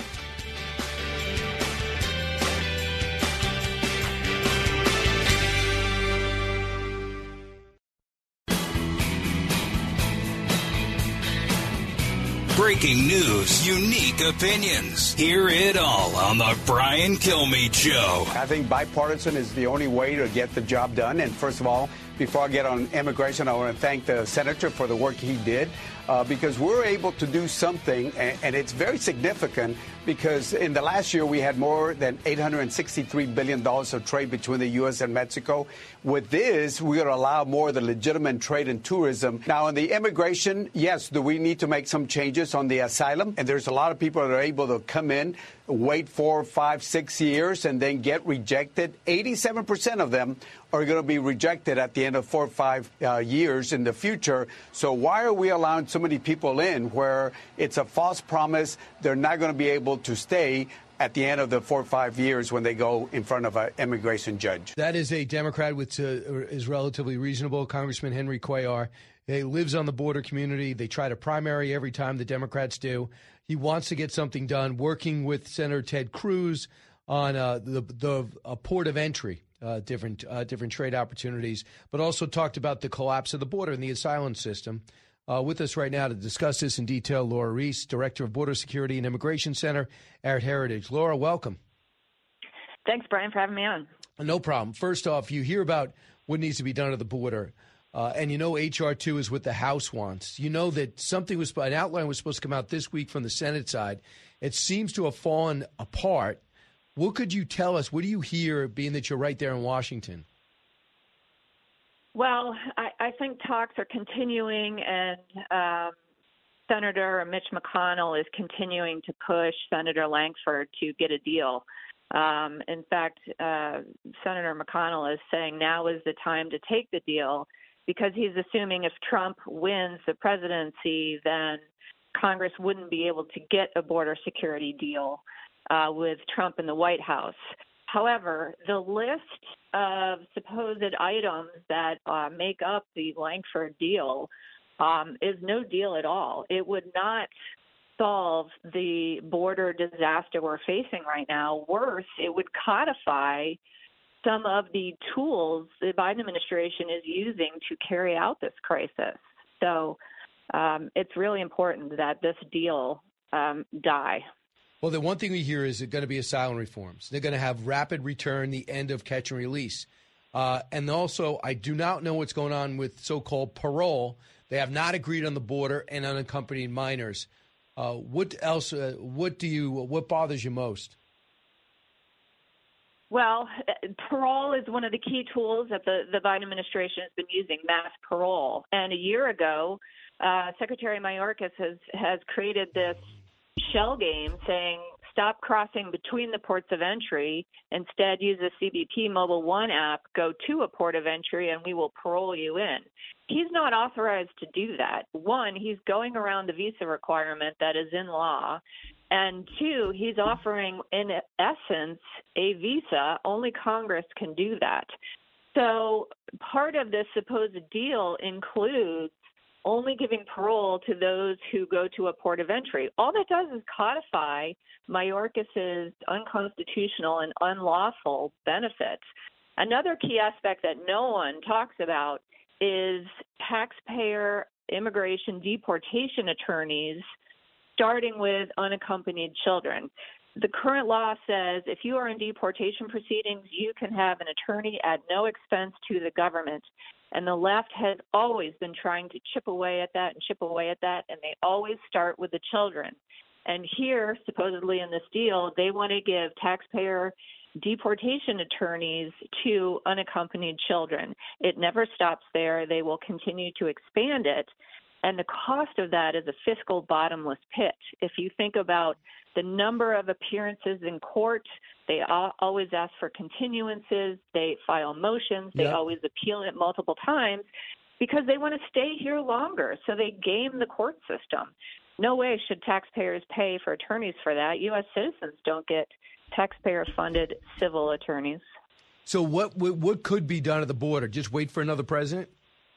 Breaking news, unique opinions. Hear it all on the Brian Kilmeade Show. I think bipartisan is the only way to get the job done. And first of all, before I get on immigration, I want to thank the senator for the work he did. Because we're able to do something, and it's very significant because in the last year we had more than $863 billion of trade between the U.S. and Mexico. With this, we're going to allow more of the legitimate trade and tourism. Now, on the immigration, yes, do we need to make some changes on the asylum? And there's a lot of people that are able to come in, wait 4, 5, 6 years, and then get rejected. 87% of them are going to be rejected at the end of 4 or 5 years in the future. So why are we allowing so many people in where it's a false promise? They're not going to be able to stay at the end of the 4 or 5 years when they go in front of an immigration judge. That is a Democrat, which is relatively reasonable. Congressman Henry Cuellar. He lives on the border community. They try to primary every time, the Democrats do. He wants to get something done, working with Senator Ted Cruz on the port of entry, different trade opportunities, but also talked about the collapse of the border and the asylum system. With us right now to discuss this in detail, Laura Reese, Director of Border Security and Immigration Center at Heritage. Laura, welcome. Thanks, Brian, for having me on. No problem. First off, you hear about what needs to be done at the border, and you know H.R. 2 is what the House wants. You know that an outline was supposed to come out this week from the Senate side. It seems to have fallen apart. What could you tell us? What do you hear, being that you're right there in Washington? Well, I think talks are continuing, and Senator Mitch McConnell is continuing to push Senator Lankford to get a deal. In fact, Senator McConnell is saying now is the time to take the deal because he's assuming if Trump wins the presidency, then Congress wouldn't be able to get a border security deal with Trump in the White House. However, the list of supposed items that make up the Lankford deal is no deal at all. It would not solve the border disaster we're facing right now. Worse, it would codify some of the tools the Biden administration is using to carry out this crisis. So it's really important that this deal die. Well, the one thing we hear is it's going to be asylum reforms. They're going to have rapid return, the end of catch and release. And also, I do not know what's going on with so-called parole. They have not agreed on the border and unaccompanied minors. What else? What bothers you most? Well, parole is one of the key tools that the Biden administration has been using, mass parole. And a year ago, Secretary Mayorkas has created this shell game saying stop crossing between the ports of entry, instead use the CBP Mobile One app, go to a port of entry, and we will parole you in. He's not authorized to do that. One, he's going around the visa requirement that is in law, and two, he's offering, in essence, a visa. Only Congress can do that. So part of this supposed deal includes only giving parole to those who go to a port of entry. All that does is codify Mayorkas's unconstitutional and unlawful benefits. Another key aspect that no one talks about is taxpayer immigration deportation attorneys, starting with unaccompanied children. The current law says if you are in deportation proceedings, you can have an attorney at no expense to the government. And the left has always been trying to chip away at that, and they always start with the children. And here, supposedly in this deal, they want to give taxpayer deportation attorneys to unaccompanied children. It never stops there. They will continue to expand it. And the cost of that is a fiscal bottomless pit. If you think about the number of appearances in court, they always ask for continuances, they file motions, they always appeal it multiple times because they want to stay here longer. So they game the court system. No way should taxpayers pay for attorneys for that. U.S. citizens don't get taxpayer-funded civil attorneys. So what could be done at the border? Just wait for another president?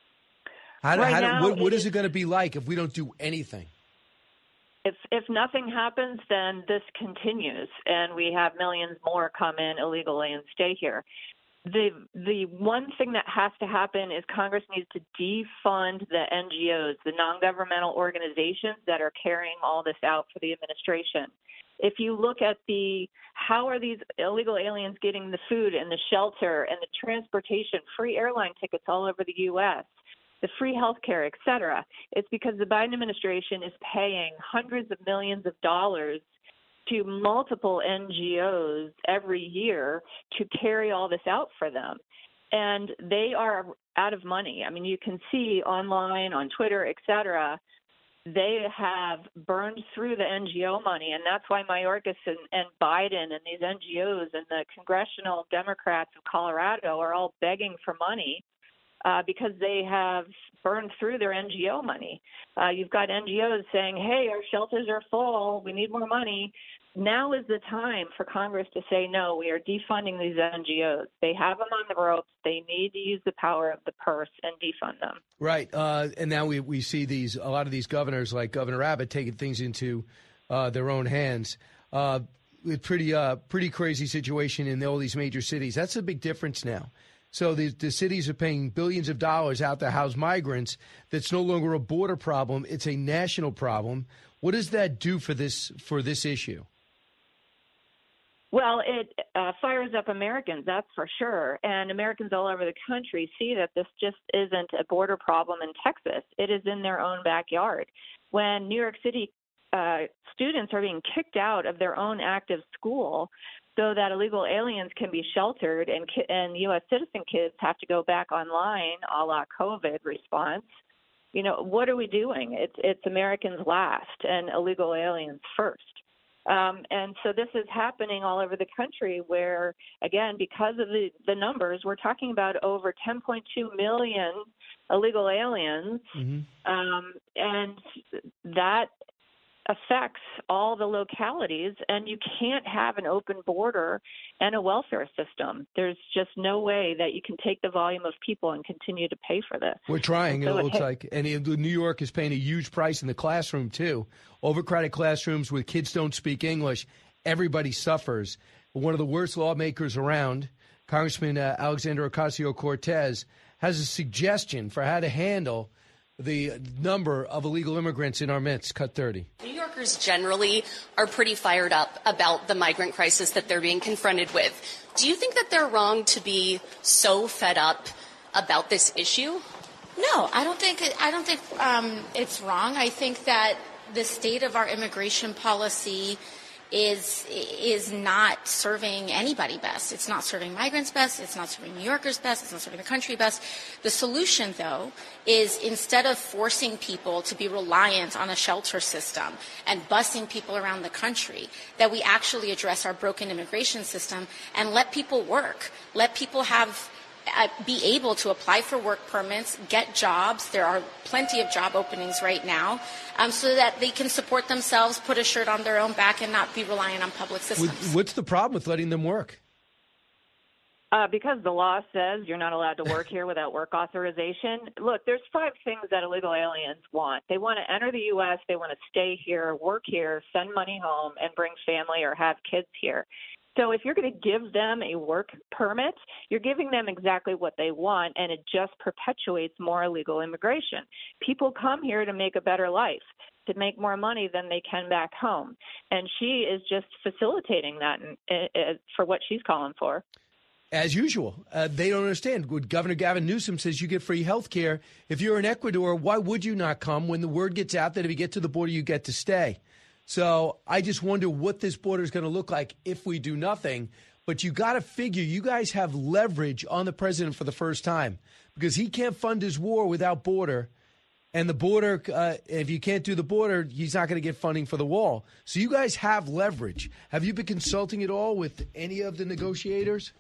What is it going to be like if we don't do anything? If nothing happens, then this continues, and we have millions more come in illegally and stay here. The one thing that has to happen is Congress needs to defund the NGOs, the non-governmental organizations that are carrying all this out for the administration. If you look at how are these illegal aliens getting the food and the shelter and the transportation, free airline tickets all over the U.S., the free health care, et cetera, it's because the Biden administration is paying hundreds of millions of dollars to multiple NGOs every year to carry all this out for them. And they are out of money. I mean, you can see online, on Twitter, et cetera, they have burned through the NGO money. And that's why Mayorkas and Biden and these NGOs and the congressional Democrats of Colorado are all begging for money. Because they have burned through their NGO money. You've got NGOs saying, hey, our shelters are full, we need more money. Now is the time for Congress to say, no, we are defunding these NGOs. They have them on the ropes. They need to use the power of the purse and defund them. Right. And now we see a lot of these governors, like Governor Abbott, taking things into their own hands. Pretty crazy situation in all these major cities. That's a big difference now. So the cities are paying billions of dollars out to house migrants. That's no longer a border problem. It's a national problem. What does that do for this issue? Well, it fires up Americans, that's for sure. And Americans all over the country see that this just isn't a border problem in Texas. It is in their own backyard. When New York City students are being kicked out of their own active school so that illegal aliens can be sheltered and U.S. citizen kids have to go back online a la COVID response, what are we doing? It's Americans last and illegal aliens first. And so this is happening all over the country where, again, because of the numbers, we're talking about over 10.2 million illegal aliens. Mm-hmm. And that affects all the localities, and you can't have an open border and a welfare system. There's just no way that you can take the volume of people and continue to pay for this. We're trying, so it looks like. And New York is paying a huge price in the classroom, too. Overcrowded classrooms where kids don't speak English. Everybody suffers. One of the worst lawmakers around, Congressman Alexandria Ocasio-Cortez, has a suggestion for how to handle the number of illegal immigrants in our midst. Cut 30. New Yorkers generally are pretty fired up about the migrant crisis that they're being confronted with. Do you think that they're wrong to be so fed up about this issue? No, I don't think it's wrong. I think that the state of our immigration policy is not serving anybody best. It's not serving migrants best. It's not serving New Yorkers best. It's not serving the country best. The solution, though, is instead of forcing people to be reliant on a shelter system and busing people around the country, that we actually address our broken immigration system and let people work. Let people be able to apply for work permits, get jobs. There are plenty of job openings right now, so that they can support themselves, put a shirt on their own back, and not be reliant on public systems. What's the problem with letting them work? Because the law says you're not allowed to work here without work authorization. Look, there's 5 things that illegal aliens want. They want to enter the U.S., they want to stay here, work here, send money home, and bring family or have kids here. So if you're going to give them a work permit, you're giving them exactly what they want, and it just perpetuates more illegal immigration. People come here to make a better life, to make more money than they can back home. And she is just facilitating that for what she's calling for. As usual, they don't understand. Governor Gavin Newsom says you get free health care. If you're in Ecuador, why would you not come when the word gets out that if you get to the border, you get to stay? So I just wonder what this border is going to look like if we do nothing. But you got to figure you guys have leverage on the president for the first time because he can't fund his war without border. And the border, if you can't do the border, he's not going to get funding for the wall. So you guys have leverage. Have you been consulting at all with any of the negotiators?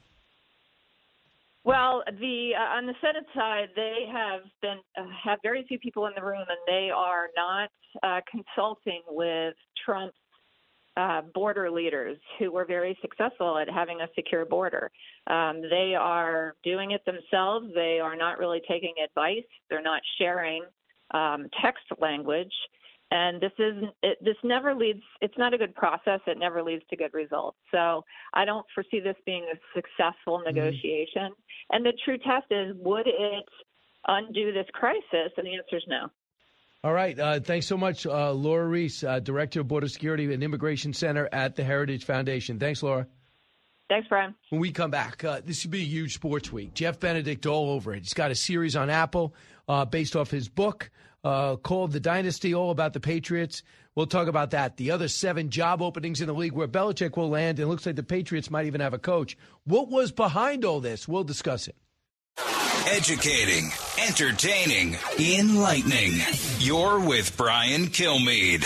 Well, on the Senate side, they have very few people in the room, and they are not consulting with Trump's border leaders who were very successful at having a secure border. They are doing it themselves. They are not really taking advice. They're not sharing text language. And this never leads, it's not a good process. It never leads to good results. So I don't foresee this being a successful negotiation. And the true test is, would it undo this crisis? And the answer is no. All right. Thanks so much, Laura Reese, Director of Border Security and Immigration Center at the Heritage Foundation. Thanks, Laura. Thanks, Brian. When we come back, this should be a huge sports week. Jeff Benedict all over it. He's got a series on Apple based off his book called The Dynasty, all about the Patriots. We'll talk about that. The other 7 job openings in the league where Belichick will land, and it looks like the Patriots might even have a coach. What was behind all this? We'll discuss it. Educating, entertaining, enlightening. You're with Brian Kilmeade.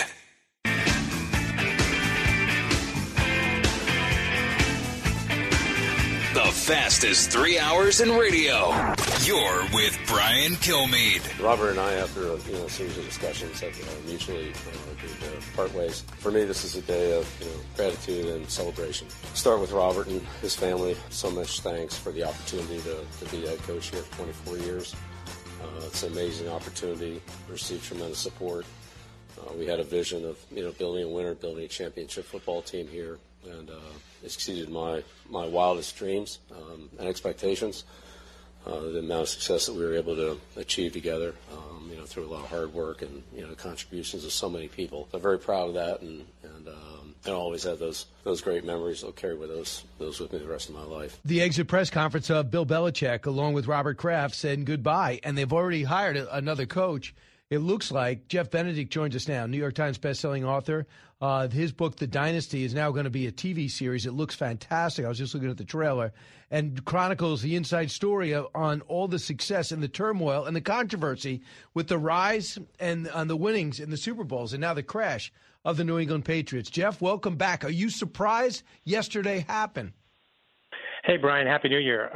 The fastest 3 hours in radio. You're with Brian Kilmeade. Robert and I, after a series of discussions, have mutually agreed to part ways. For me, this is a day of gratitude and celebration. Start with Robert and his family. So much thanks for the opportunity to be head coach here for 24 years. It's an amazing opportunity. Received tremendous support. We had a vision of building a winner, building a championship football team here. And it's exceeded my wildest dreams and expectations. The amount of success that we were able to achieve together, through a lot of hard work and contributions of so many people. I'm very proud of that, and I'll always have those great memories. I'll carry those with me the rest of my life. The exit press conference of Bill Belichick, along with Robert Kraft, said goodbye, and they've already hired another coach. It looks like Jeff Benedict joins us now, New York Times bestselling author. His book, The Dynasty, is now going to be a TV series. It looks fantastic. I was just looking at the trailer, and chronicles the inside story on all the success and the turmoil and the controversy with the rise and on the winnings in the Super Bowls and now the crash of the New England Patriots. Jeff, welcome back. Are you surprised yesterday happened? Hey, Brian, Happy New Year.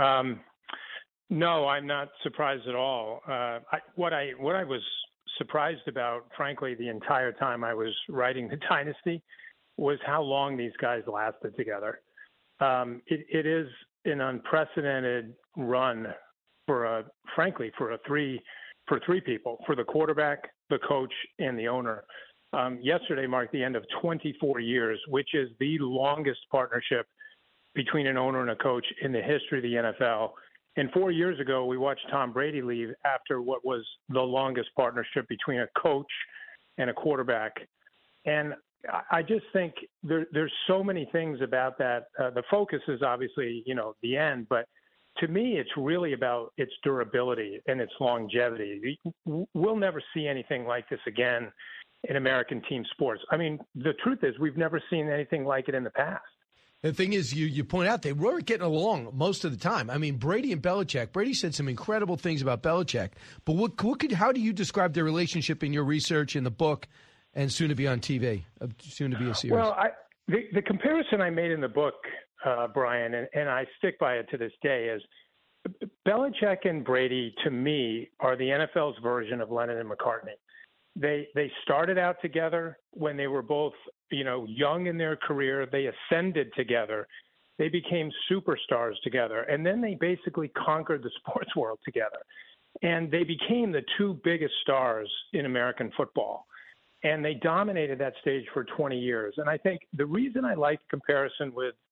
No, I'm not surprised at all. What I was surprised about, frankly, the entire time I was writing The Dynasty was how long these guys lasted together. It is an unprecedented run for three people, for the quarterback, the coach, and the owner. Yesterday marked the end of 24 years, which is the longest partnership between an owner and a coach in the history of the NFL. And 4 years ago, we watched Tom Brady leave after what was the longest partnership between a coach and a quarterback. And I just think there's so many things about that. The focus is obviously, the end, but to me, it's really about its durability and its longevity. We'll never see anything like this again in American team sports. I mean, the truth is we've never seen anything like it in the past. The thing is, you point out they were getting along most of the time. I mean, Brady and Belichick. Brady said some incredible things about Belichick. But how do you describe their relationship in your research in the book, and soon to be on TV, soon to be a series? Well, the comparison I made in the book, Brian, and I stick by it to this day, is Belichick and Brady, to me, are the NFL's version of Lennon and McCartney. They started out together when they were both, young in their career. They ascended together. They became superstars together. And then they basically conquered the sports world together. And they became the 2 biggest stars in American football. And they dominated that stage for 20 years. And I think the reason I like the comparison with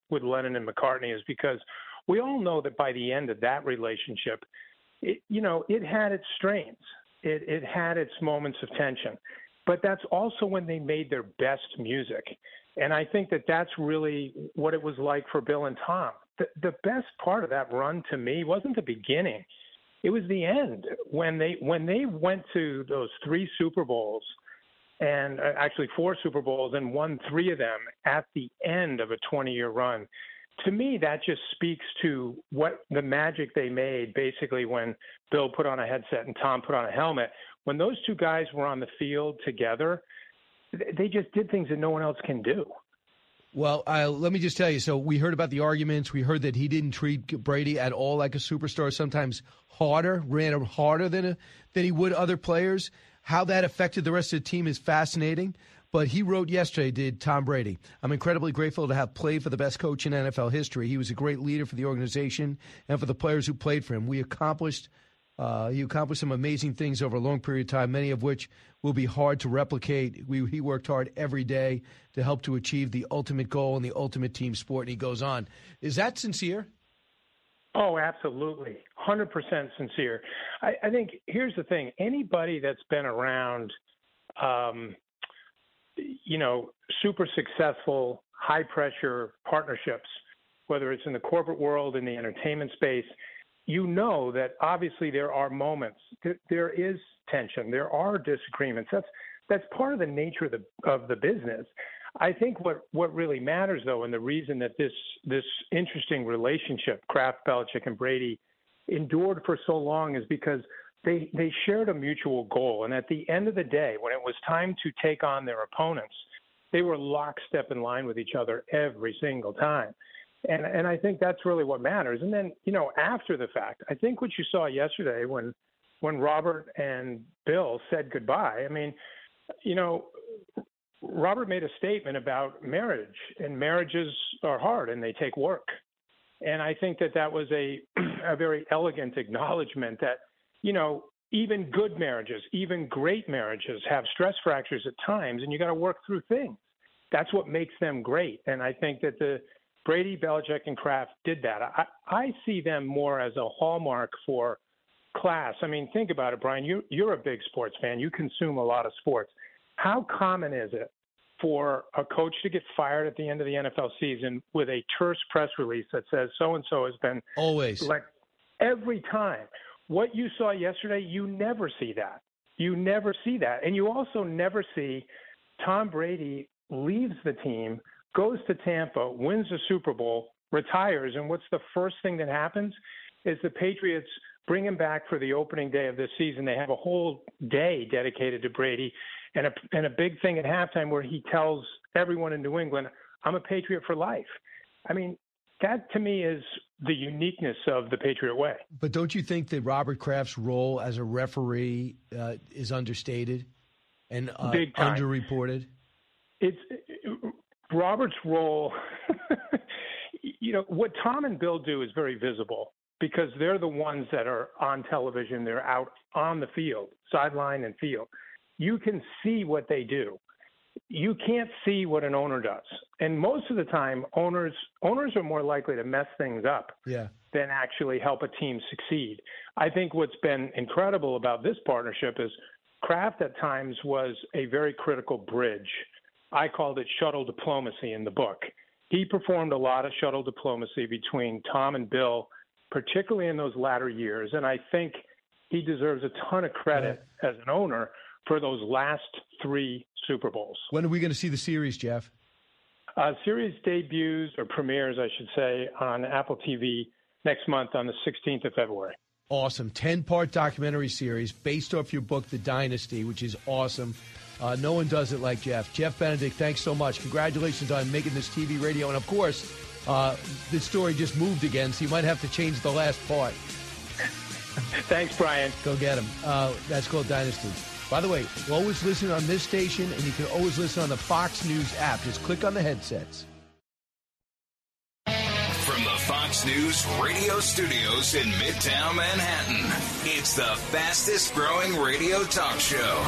with Lennon and McCartney is because we all know that by the end of that relationship, it had its strains. It had its moments of tension. But that's also when they made their best music. And I think that that's really what it was like for Bill and Tom. The best part of that run to me wasn't the beginning. It was the end. When they went to those 3 Super Bowls, and actually 4 Super Bowls, and won 3 of them at the end of a 20-year run. To me, that just speaks to what the magic they made basically when Bill put on a headset and Tom put on a helmet. When those 2 guys were on the field together, they just did things that no one else can do. Well, let me just tell you. So we heard about the arguments. We heard that he didn't treat Brady at all like a superstar, sometimes ran him harder than he would other players. How that affected the rest of the team is fascinating. But he wrote yesterday, did Tom Brady, "I'm incredibly grateful to have played for the best coach in NFL history. He was a great leader for the organization and for the players who played for him. He accomplished some amazing things over a long period of time, many of which will be hard to replicate. He worked hard every day to help to achieve the ultimate goal and the ultimate team sport." And he goes on. Is that sincere? Oh, absolutely. 100% sincere. I think here's the thing. Anybody that's been around, super successful, high-pressure partnerships, whether it's in the corporate world, in the entertainment space, you know that obviously there are moments. There is tension. There are disagreements. That's part of the nature of the business. I think what really matters, though, and the reason that this interesting relationship, Kraft, Belichick, and Brady, endured for so long is because they shared a mutual goal. And at the end of the day, when it was time to take on their opponents, they were lockstep in line with each other every single time. And I think that's really what matters. And then, after the fact, I think what you saw yesterday when Robert and Bill said goodbye, Robert made a statement about marriage, and marriages are hard and they take work. And I think that was a very elegant acknowledgement that, even good marriages, even great marriages have stress fractures at times, and you got to work through things. That's what makes them great. And I think that the Brady, Belichick, and Kraft did that. I see them more as a hallmark for class. Think about it, Brian. You're a big sports fan. You consume a lot of sports. How common is it for a coach to get fired at the end of the NFL season with a terse press release that says so-and-so has been always, like every time? What you saw yesterday, you never see that. You never see that. And you also never see Tom Brady leaves the team, goes to Tampa, wins the Super Bowl, retires, and what's the first thing that happens is the Patriots bring him back for the opening day of this season. They have a whole day dedicated to Brady and a big thing at halftime where he tells everyone in New England, "I'm a Patriot for life." That to me is the uniqueness of the Patriot way. But don't you think that Robert Kraft's role as a referee is understated and underreported? It's Robert's role. What Tom and Bill do is very visible because they're the ones that are on television. They're out on the field, sideline and field. You can see what they do. You can't see what an owner does. And most of the time, owners are more likely to mess things up than actually help a team succeed. I think what's been incredible about this partnership is Kraft at times was a very critical bridge. I called it shuttle diplomacy in the book. He performed a lot of shuttle diplomacy between Tom and Bill, particularly in those latter years. And I think he deserves a ton of credit as an owner for those last 3 Super Bowls. When are we going to see the series, Jeff? Series debuts, or premieres, I should say, on Apple TV next month on the 16th of February. Awesome. 10-part documentary series based off your book, The Dynasty, which is awesome. No one does it like Jeff. Jeff Benedict, thanks so much. Congratulations on making this TV radio. And, of course, this story just moved again, so you might have to change the last part. Thanks, Brian. Go get him. That's called Dynasty. By the way, always listen on this station, and you can always listen on the Fox News app. Just click on the headsets. From the Fox News radio studios in Midtown Manhattan, it's the fastest growing radio talk show.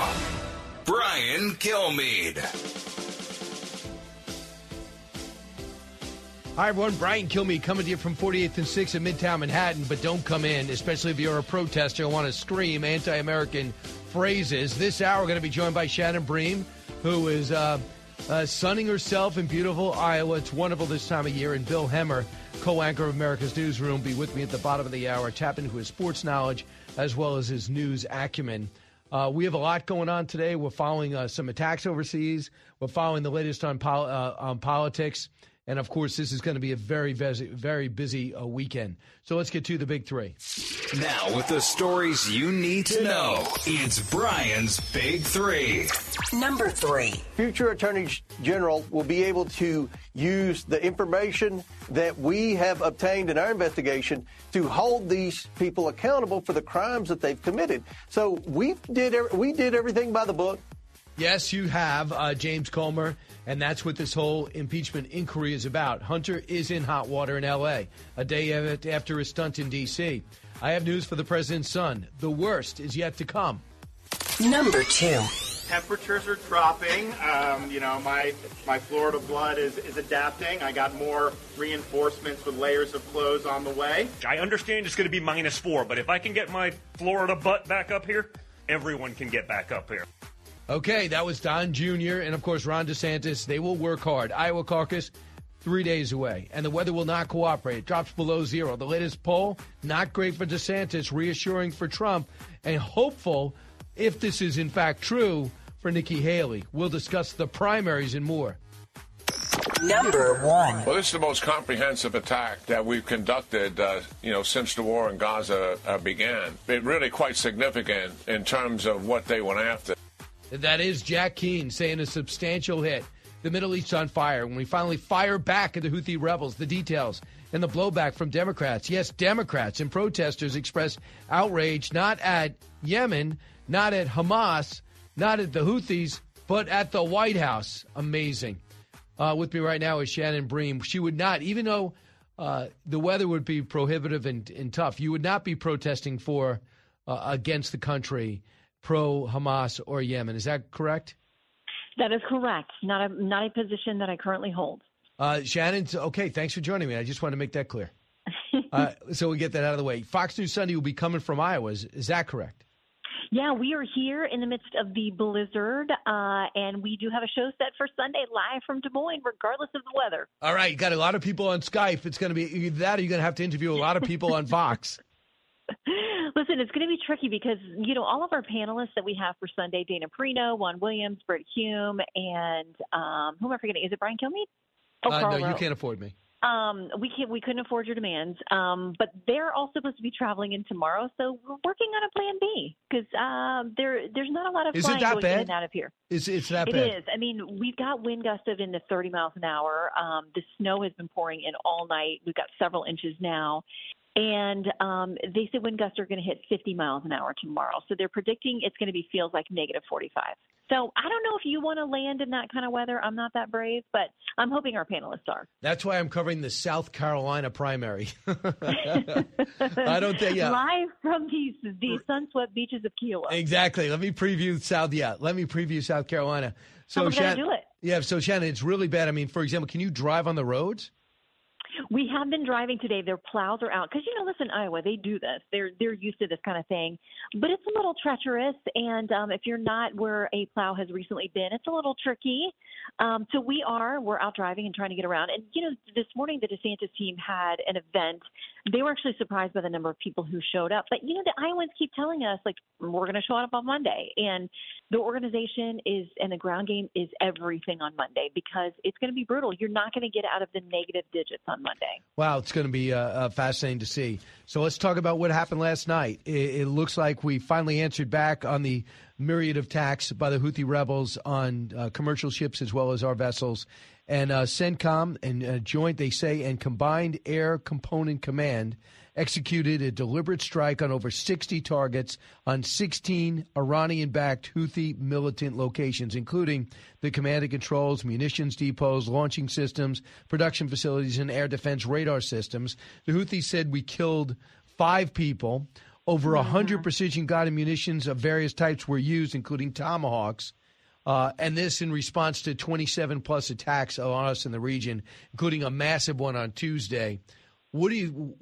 Brian Kilmeade. Hi, everyone. Brian Kilmeade coming to you from 48th and 6th in Midtown Manhattan, but don't come in, especially if you're a protester and want to scream anti-American phrases. This hour, we're going to be joined by Shannon Bream, who is sunning herself in beautiful Iowa. It's wonderful this time of year. And Bill Hemmer, co-anchor of America's Newsroom, be with me at the bottom of the hour, tap into his sports knowledge as well as his news acumen. We have a lot going on today. We're following some attacks overseas. We're following the latest on politics. And, of course, this is going to be a very, very busy weekend. So let's get to the big three. Now, with the stories you need to know, it's Brian's Big Three. Number 3. Future attorneys general will be able to use the information that we have obtained in our investigation to hold these people accountable for the crimes that they've committed. So we did everything by the book. Yes, you have, James Comer, and that's what this whole impeachment inquiry is about. Hunter is in hot water in L.A., a day after his stunt in D.C. I have news for the president's son. The worst is yet to come. Number 2. Temperatures are dropping. My Florida blood is adapting. I got more reinforcements with layers of clothes on the way. I understand it's going to be -4, but if I can get my Florida butt back up here, everyone can get back up here. Okay, that was Don Jr. and, of course, Ron DeSantis. They will work hard. Iowa caucus, 3 days away. And the weather will not cooperate. It drops below 0. The latest poll, not great for DeSantis, reassuring for Trump, and hopeful, if this is in fact true, for Nikki Haley. We'll discuss the primaries and more. Number 1. Well, this is the most comprehensive attack that we've conducted, since the war in Gaza began. It's really quite significant in terms of what they went after. That is Jack Keane saying a substantial hit. The Middle East on fire. When we finally fire back at the Houthi rebels, the details and the blowback from Democrats. Yes, Democrats and protesters expressed outrage not at Yemen, not at Hamas, not at the Houthis, but at the White House. Amazing. With me right now is Shannon Bream. She would not, even though the weather would be prohibitive and tough, you would not be protesting for against the country, pro-Hamas or Yemen. Is that correct? That is correct. Not a position that I currently hold. Shannon, okay, thanks for joining me. I just want to make that clear. So we get that out of the way. Fox News Sunday will be coming from Iowa. Is that correct? Yeah, we are here in the midst of the blizzard, and we do have a show set for Sunday live from Des Moines, regardless of the weather. All right, you got a lot of people on Skype. It's going to be either that or you're going to have to interview a lot of people on Fox. Listen, it's going to be tricky because, all of our panelists that we have for Sunday, Dana Perino, Juan Williams, Brett Hume, and who am I forgetting? Is it Brian Kilmeade? No, you can't afford me. We couldn't afford your demands, but they're all supposed to be traveling in tomorrow, so we're working on a plan B because there's not a lot of flying going in and out of here. It's that bad? It is. I mean, we've got wind gusts of in the 30 miles an hour. The snow has been pouring in all night. We've got several inches now. And they said wind gusts are going to hit 50 miles an hour tomorrow. So they're predicting it's going to feels like -45. So I don't know if you want to land in that kind of weather. I'm not that brave, but I'm hoping our panelists are. That's why I'm covering the South Carolina primary. I don't think, live from the sun-swept beaches of Kiowa. Exactly. Let me preview South Carolina. So Shannon, do it. Yeah, so Shannon, it's really bad. I mean, for example, can you drive on the roads? We have been driving today. Their plows are out because, listen, Iowa, they do this. They're used to this kind of thing. But it's a little treacherous, and if you're not where a plow has recently been, it's a little tricky. So we're out driving and trying to get around. And, this morning the DeSantis team had an event. They were actually surprised by the number of people who showed up. But, the Iowans keep telling us, we're going to show up on Monday. And the organization and the ground game is everything on Monday because it's going to be brutal. You're not going to get out of the negative digits on Monday. Wow, it's going to be fascinating to see. So let's talk about what happened last night. It looks like we finally answered back on the myriad of attacks by the Houthi rebels on commercial ships as well as our vessels. And CENTCOM and Joint, they say, and Combined Air Component Command executed a deliberate strike on over 60 targets on 16 Iranian-backed Houthi militant locations, including the command and controls, munitions depots, launching systems, production facilities, and air defense radar systems. The Houthis said we killed 5 people. Over 100 precision-guided munitions of various types were used, including Tomahawks. And this in response to 27-plus attacks on us in the region, including a massive one on Tuesday. What are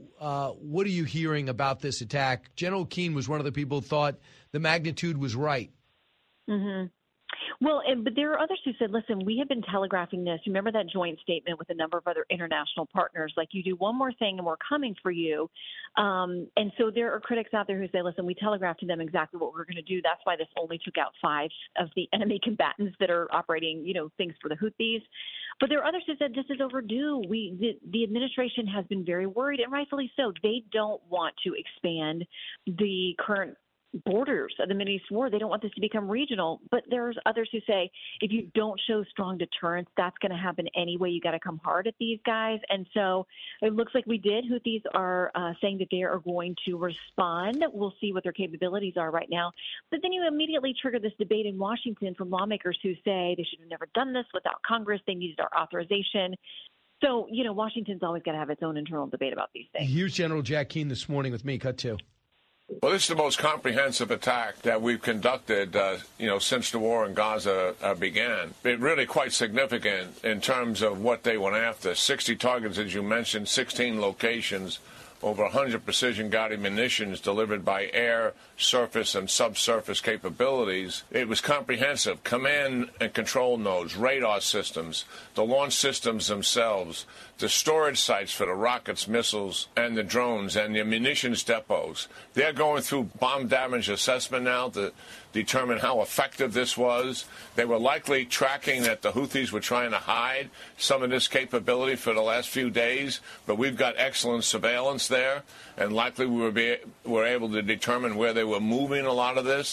you hearing about this attack? General Keane was one of the people who thought the magnitude was right. Mm-hmm. Well, but there are others who said, listen, we have been telegraphing this. Remember that joint statement with a number of other international partners, like you do one more thing and we're coming for you. And so there are critics out there who say, listen, we telegraphed to them exactly what we're going to do. That's why this only took out 5 of the enemy combatants that are operating, things for the Houthis. But there are others who said this is overdue. The administration has been very worried, and rightfully so. They don't want to expand the current borders of the Middle East war. They don't want this to become regional. But there's others who say if you don't show strong deterrence, that's going to happen anyway. You got to come hard at these guys. And so it looks like we did. Houthis are saying that they are going to respond. We'll see what their capabilities are right now. But then you immediately trigger this debate in Washington from lawmakers who say they should have never done this without Congress. They needed our authorization. So, Washington's always got to have its own internal debate about these things. Here's General Jack Keane this morning with me. Cut 2. Well, this is the most comprehensive attack that we've conducted, since the war in Gaza began. It really quite significant in terms of what they went after. 60 targets, as you mentioned, 16 locations, over 100 precision-guided munitions delivered by air, surface, and subsurface capabilities. It was comprehensive. Command and control nodes, radar systems, the launch systems themselves, the storage sites for the rockets, missiles, and the drones, and the munitions depots. They're going through bomb damage assessment now to determine how effective this was. They were likely tracking that the Houthis were trying to hide some of this capability for the last few days, but we've got excellent surveillance there, and likely we were able to determine where they were moving a lot of this.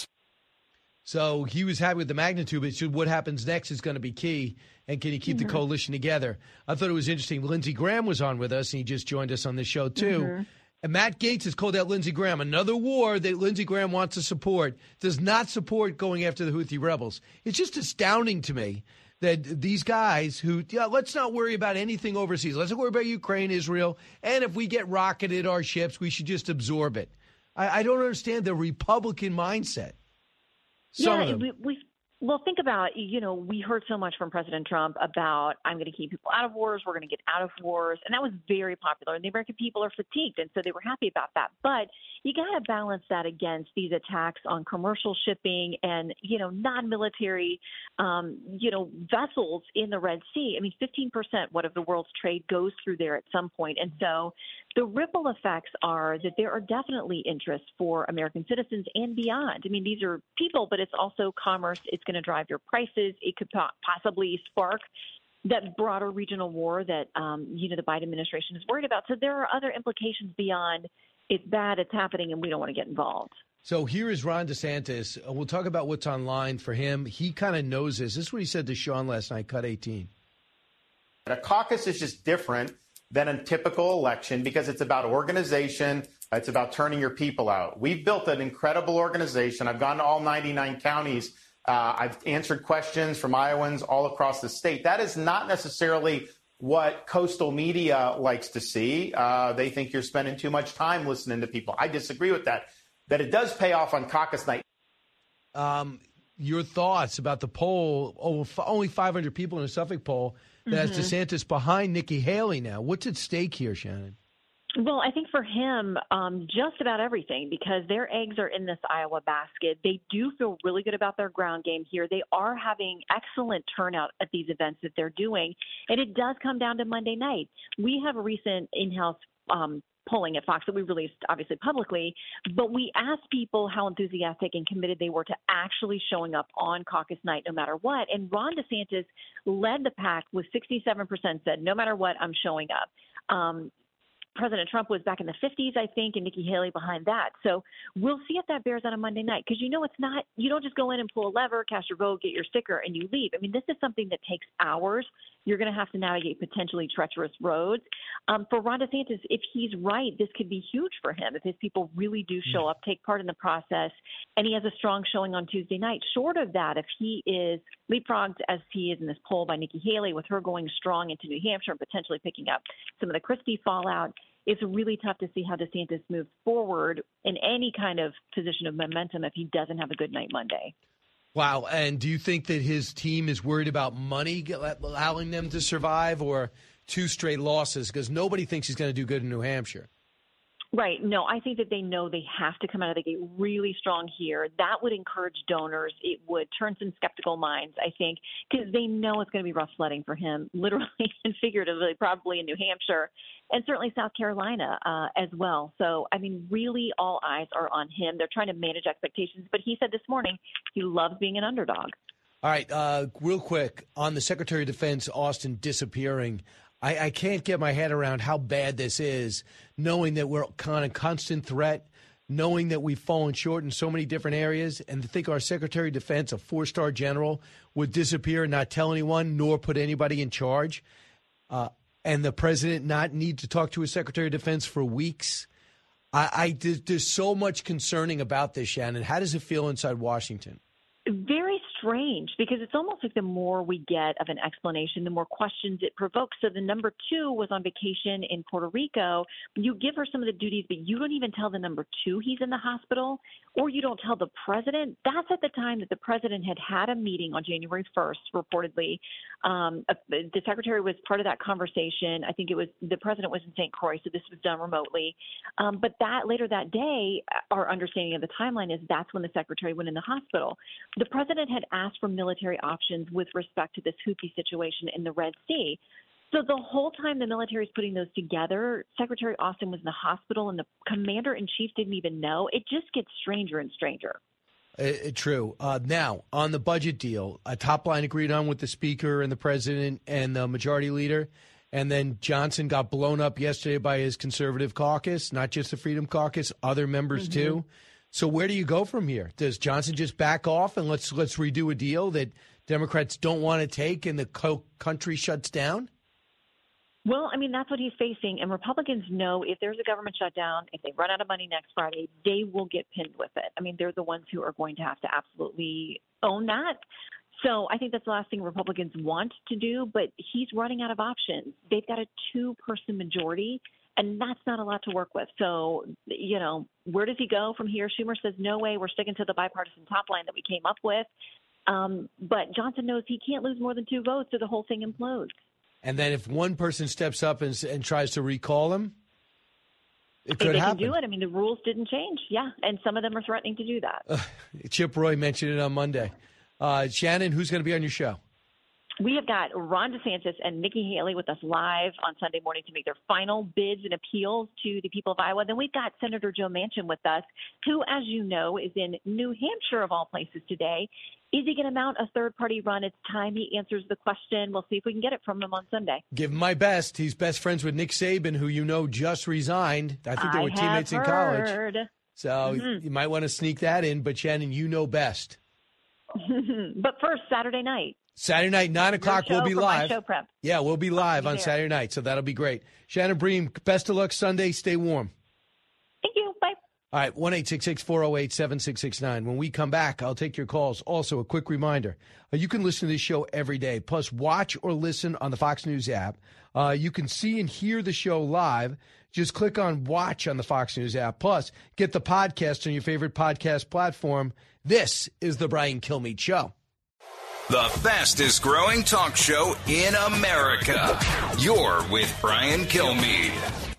So he was happy with the magnitude, but what happens next is going to be key. And can you keep the coalition together? I thought it was interesting. Lindsey Graham was on with us, and he just joined us on this show, too. Mm-hmm. And Matt Gaetz has called out Lindsey Graham. Another war that Lindsey Graham wants to support does not support going after the Houthi rebels. It's just astounding to me that these guys who, let's not worry about anything overseas. Let's not worry about Ukraine, Israel. And if we get rocketed our ships, we should just absorb it. I don't understand the Republican mindset. Well, think about, we heard so much from President Trump about, I'm going to keep people out of wars, we're going to get out of wars, and that was very popular, and the American people are fatigued, and so they were happy about that. But you got to balance that against these attacks on commercial shipping and, non-military, vessels in the Red Sea. I mean, 15% of the world's trade goes through there at some point, and so the ripple effects are that there are definitely interests for American citizens and beyond. I mean, these are people, but it's also commerce. It's going to drive your prices. It could possibly spark that broader regional war that, the Biden administration is worried about. So there are other implications beyond it's bad, it's happening, and we don't want to get involved. So here is Ron DeSantis. We'll talk about what's online for him. He kind of knows this. This is what he said to Sean last night, cut 18. A caucus is just different than a typical election because it's about organization. It's about turning your people out. We've built an incredible organization. I've gone to all 99 counties. I've answered questions from Iowans all across the state. That is not necessarily what coastal media likes to see. They think you're spending too much time listening to people. I disagree with that. That it does pay off on caucus night. Your thoughts about the poll, only 500 people in a Suffolk poll, that has DeSantis behind Nikki Haley now. What's at stake here, Shannon? Well, I think for him, just about everything, because their eggs are in this Iowa basket. They do feel really good about their ground game here. They are having excellent turnout at these events that they're doing. And it does come down to Monday night. We have a recent in-house polling at Fox that we released, obviously, publicly. But we asked people how enthusiastic and committed they were to actually showing up on caucus night no matter what. And Ron DeSantis led the pack with 67% said, no matter what, I'm showing up. President Trump was back in the 50s, I think, and Nikki Haley behind that. So we'll see if that bears out on Monday night because, it's not – you don't just go in and pull a lever, cast your vote, get your sticker, and you leave. I mean, this is something that takes hours. You're going to have to navigate potentially treacherous roads. For Ron DeSantis, if he's right, this could be huge for him if his people really do show up, take part in the process, and he has a strong showing on Tuesday night. Short of that, if he is leapfrogged as he is in this poll by Nikki Haley with her going strong into New Hampshire and potentially picking up some of the Christie fallout, it's really tough to see how DeSantis moves forward in any kind of position of momentum if he doesn't have a good night Monday. Wow. And do you think that his team is worried about money allowing them to survive, or 2 straight losses? Because nobody thinks he's going to do good in New Hampshire. Right. No, I think that they know they have to come out of the gate really strong here. That would encourage donors. It would turn some skeptical minds, I think, because they know it's going to be rough sledding for him, literally and figuratively, probably in New Hampshire and certainly South Carolina as well. So, I mean, really all eyes are on him. They're trying to manage expectations. But he said this morning he loves being an underdog. All right. Real quick, on the Secretary of Defense, Austin, disappearing, I can't get my head around how bad this is, knowing that we're kind of constant threat, knowing that we've fallen short in so many different areas, and to think our Secretary of Defense, a 4-star general, would disappear and not tell anyone, nor put anybody in charge, and the president not need to talk to his Secretary of Defense for weeks. There's so much concerning about this, Shannon. How does it feel inside Washington? Very strange, because it's almost like the more we get of an explanation, the more questions it provokes. So the number 2 was on vacation in Puerto Rico. You give her some of the duties, but you don't even tell the number 2 he's in the hospital, or you don't tell the president. That's at the time that the president had a meeting on January 1st, reportedly. The secretary was part of that conversation. I think it was the president was in St. Croix, so this was done remotely. But later that day, our understanding of the timeline is that's when the secretary went in the hospital. The president had asked for military options with respect to this Houthi situation in the Red Sea. So the whole time the military is putting those together, Secretary Austin was in the hospital and the commander-in-chief didn't even know. It just gets stranger and stranger. True. Now, on the budget deal, a top line agreed on with the speaker and the president and the majority leader, and then Johnson got blown up yesterday by his conservative caucus, not just the Freedom Caucus, other members too. So where do you go from here? Does Johnson just back off and let's redo a deal that Democrats don't want to take and the country shuts down? Well, I mean, that's what he's facing. And Republicans know if there's a government shutdown, if they run out of money next Friday, they will get pinned with it. I mean, they're the ones who are going to have to absolutely own that. So I think that's the last thing Republicans want to do. But he's running out of options. They've got a 2-person majority. And that's not a lot to work with. So, you know, where does he go from here? Schumer says, no way, we're sticking to the bipartisan top line that we came up with. But Johnson knows he can't lose more than 2 votes or the whole thing implodes. And then if one person steps up and tries to recall him, it could happen. They can do it. I mean, the rules didn't change. Yeah, and some of them are threatening to do that. Chip Roy mentioned it on Monday. Shannon, who's going to be on your show? We have got Ron DeSantis and Nikki Haley with us live on Sunday morning to make their final bids and appeals to the people of Iowa. Then we've got Senator Joe Manchin with us, who, as you know, is in New Hampshire of all places today. Is he going to mount a third-party run? It's time he answers the question. We'll see if we can get it from him on Sunday. Give him my best. He's best friends with Nick Saban, who you know just resigned. I think they were teammates in college. So you might want to sneak that in. But, Shannon, you know best. But first, Saturday night. Saturday night, 9 o'clock, we'll be live. My show prep. Yeah, we'll be live on Saturday night, so that'll be great. Shannon Bream, best of luck Sunday. Stay warm. Thank you. Bye. All right, 1-866-408-7669. When we come back, I'll take your calls. Also, a quick reminder, you can listen to this show every day, plus watch or listen on the Fox News app. You can see and hear the show live. Just click on Watch on the Fox News app. Plus, get the podcast on your favorite podcast platform. This is The Brian Kilmeade Show. The fastest growing talk show in America. You're with Brian Kilmeade.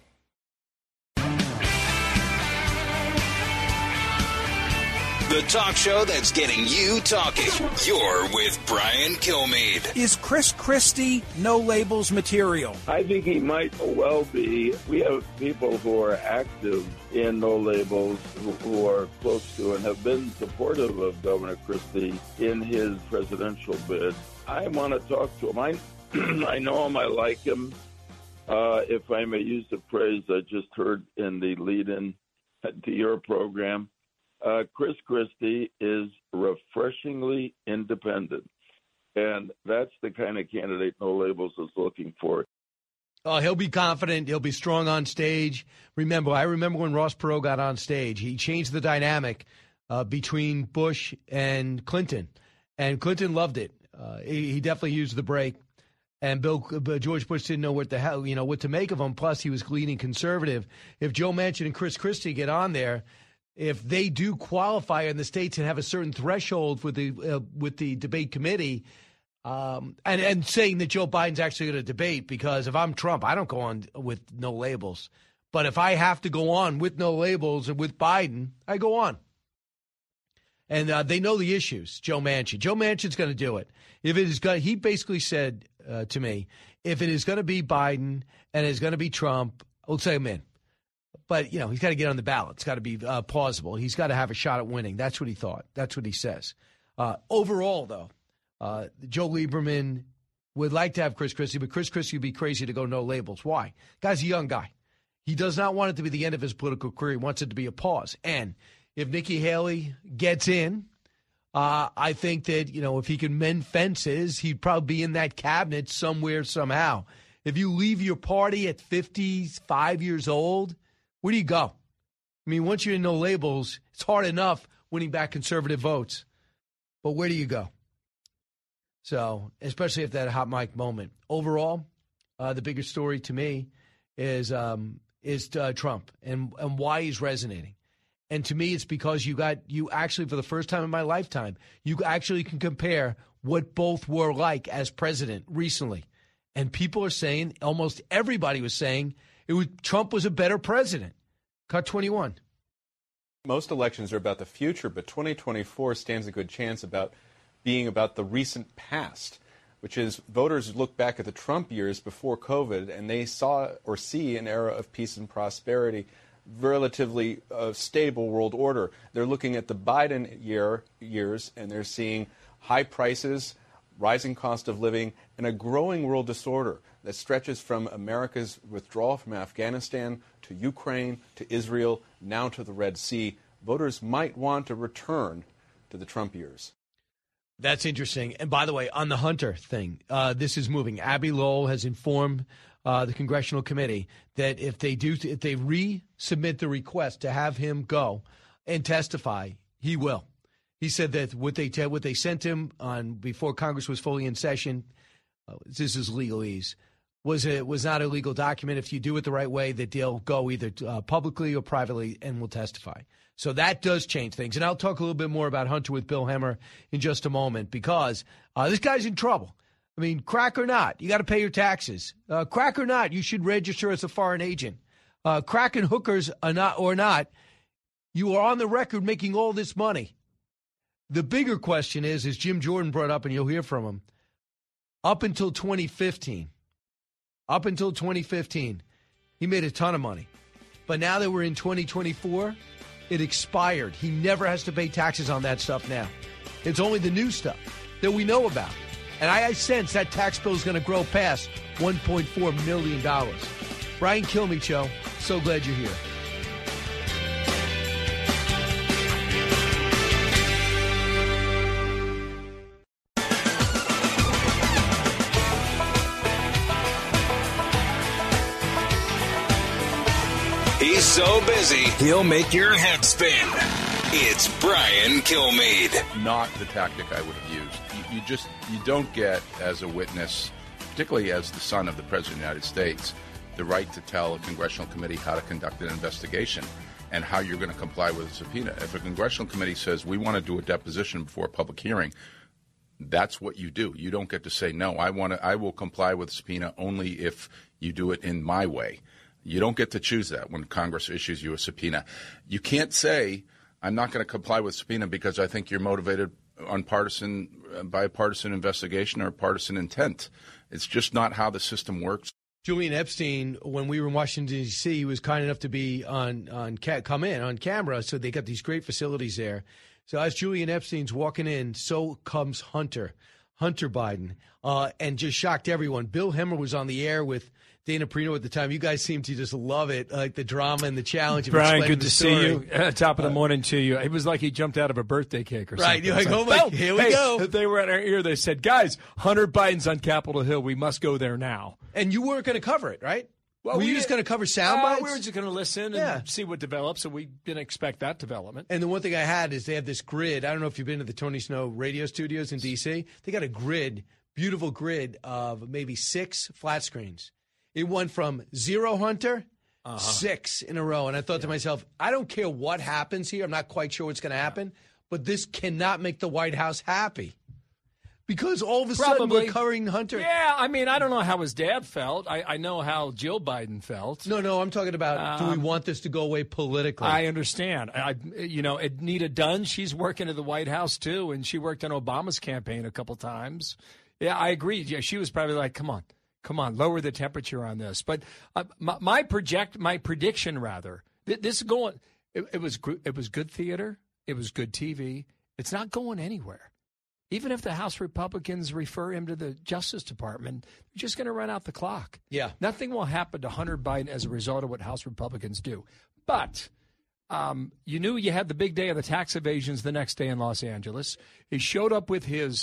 The talk show that's getting you talking. You're with Brian Kilmeade. Is Chris Christie No Labels material? I think he might well be. We have people who are active in No Labels who are close to and have been supportive of Governor Christie in his presidential bid. I want to talk to him. I know him. I like him. If I may use the phrase I just heard in the lead-in to your program, Chris Christie is refreshingly independent, and that's the kind of candidate No Labels is looking for. Oh, he'll be confident. He'll be strong on stage. I remember when Ross Perot got on stage. He changed the dynamic between Bush and Clinton, and Clinton loved it. He definitely used the break, and George Bush didn't know what to make of him. Plus, he was leaning conservative. If Joe Manchin and Chris Christie get on there, if they do qualify in the states and have a certain threshold with the debate committee, and saying that Joe Biden's actually going to debate, because if I'm Trump, I don't go on with no labels. But if I have to go on with no labels and with Biden, I go on. And they know the issues, Joe Manchin. Joe Manchin's going to do it. If it is going, he basically said to me, if it is going to be Biden and it's going to be Trump, I'll say him in. But, he's got to get on the ballot. It's got to be plausible. He's got to have a shot at winning. That's what he thought. That's what he says. Overall, though, Joe Lieberman would like to have Chris Christie, but Chris Christie would be crazy to go no labels. Why? Guy's a young guy. He does not want it to be the end of his political career. He wants it to be a pause. And if Nikki Haley gets in, I think that, if he can mend fences, he'd probably be in that cabinet somewhere, somehow. If you leave your party at 55 years old, where do you go? I mean, once you're in no labels, it's hard enough winning back conservative votes. But where do you go? So, especially at that hot mic moment. Overall, the bigger story to me is Trump and why he's resonating. And to me, it's because you actually, for the first time in my lifetime, you actually can compare what both were like as president recently. And people are saying, almost everybody was saying, Trump was a better president. Cut 21. Most elections are about the future, but 2024 stands a good chance about being about the recent past, which is voters look back at the Trump years before COVID, and they saw or see an era of peace and prosperity, relatively stable world order. They're looking at the Biden years, and they're seeing high prices, rising cost of living, and a growing world disorder that stretches from America's withdrawal from Afghanistan to Ukraine to Israel, now to the Red Sea. Voters might want to return to the Trump years. That's interesting. And by the way, on the Hunter thing, this is moving. Abby Lowell has informed the congressional committee that if they resubmit the request to have him go and testify, he will. He said that what they sent him on before Congress was fully in session, this is legalese, was not a legal document. If you do it the right way, that they'll go either publicly or privately and will testify. So that does change things. And I'll talk a little bit more about Hunter with Bill Hemmer in just a moment, because this guy's in trouble. I mean, crack or not, you got to pay your taxes. Crack or not, you should register as a foreign agent. Crack and hookers or not, you are on the record making all this money. The bigger question is, as Jim Jordan brought up, and you'll hear from him, up until 2015, he made a ton of money. But now that we're in 2024, it expired. He never has to pay taxes on that stuff now. It's only the new stuff that we know about. And I sense that tax bill is going to grow past $1.4 million. Brian Kilmeade Show. So glad you're here. He's so busy, he'll make your head spin. It's Brian Kilmeade. Not the tactic I would have used. You don't get, as a witness, particularly as the son of the President of the United States, the right to tell a congressional committee how to conduct an investigation and how you're going to comply with a subpoena. If a congressional committee says, we want to do a deposition before a public hearing, that's what you do. You don't get to say, no, I will comply with a subpoena only if you do it in my way. You don't get to choose that when Congress issues you a subpoena. You can't say, I'm not going to comply with subpoena because I think you're motivated by a partisan investigation or partisan intent. It's just not how the system works. Julian Epstein, when we were in Washington, D.C., he was kind enough to be come in on camera, so they got these great facilities there. So as Julian Epstein's walking in, so comes Hunter Biden, and just shocked everyone. Bill Hemmer was on the air with Dana Perino at the time. You guys seem to just love it, like the drama and the challenge. Brian, good to see you. Top of the morning to you. It was like he jumped out of a birthday cake or something. Right, you're like, oh my, here we go. They were at our ear. They said, guys, Hunter Biden's on Capitol Hill. We must go there now. And you weren't going to cover it, right? Well, were you just going to cover sound bites? We were just going to listen and see what develops, so we didn't expect that development. And the one thing I had is they have this grid. I don't know if you've been to the Tony Snow radio studios in D.C. They got a grid, beautiful grid of maybe 6 flat screens. It went from 0 Hunter 6 in a row. And I thought to myself, I don't care what happens here. I'm not quite sure what's going to happen. But this cannot make the White House happy. Because all of a sudden we're covering Hunter. Yeah, I mean, I don't know how his dad felt. I know how Jill Biden felt. No, I'm talking about do we want this to go away politically? I understand. Anita Dunn, she's working at the White House, too, and she worked on Obama's campaign a couple times. Yeah, I agree. Yeah, she was probably like, come on, lower the temperature on this. But my prediction, this is going, it was good theater. It was good TV. It's not going anywhere. Even if the House Republicans refer him to the Justice Department, they're just going to run out the clock. Yeah. Nothing will happen to Hunter Biden as a result of what House Republicans do. But you knew you had the big day of the tax evasions the next day in Los Angeles. He showed up with his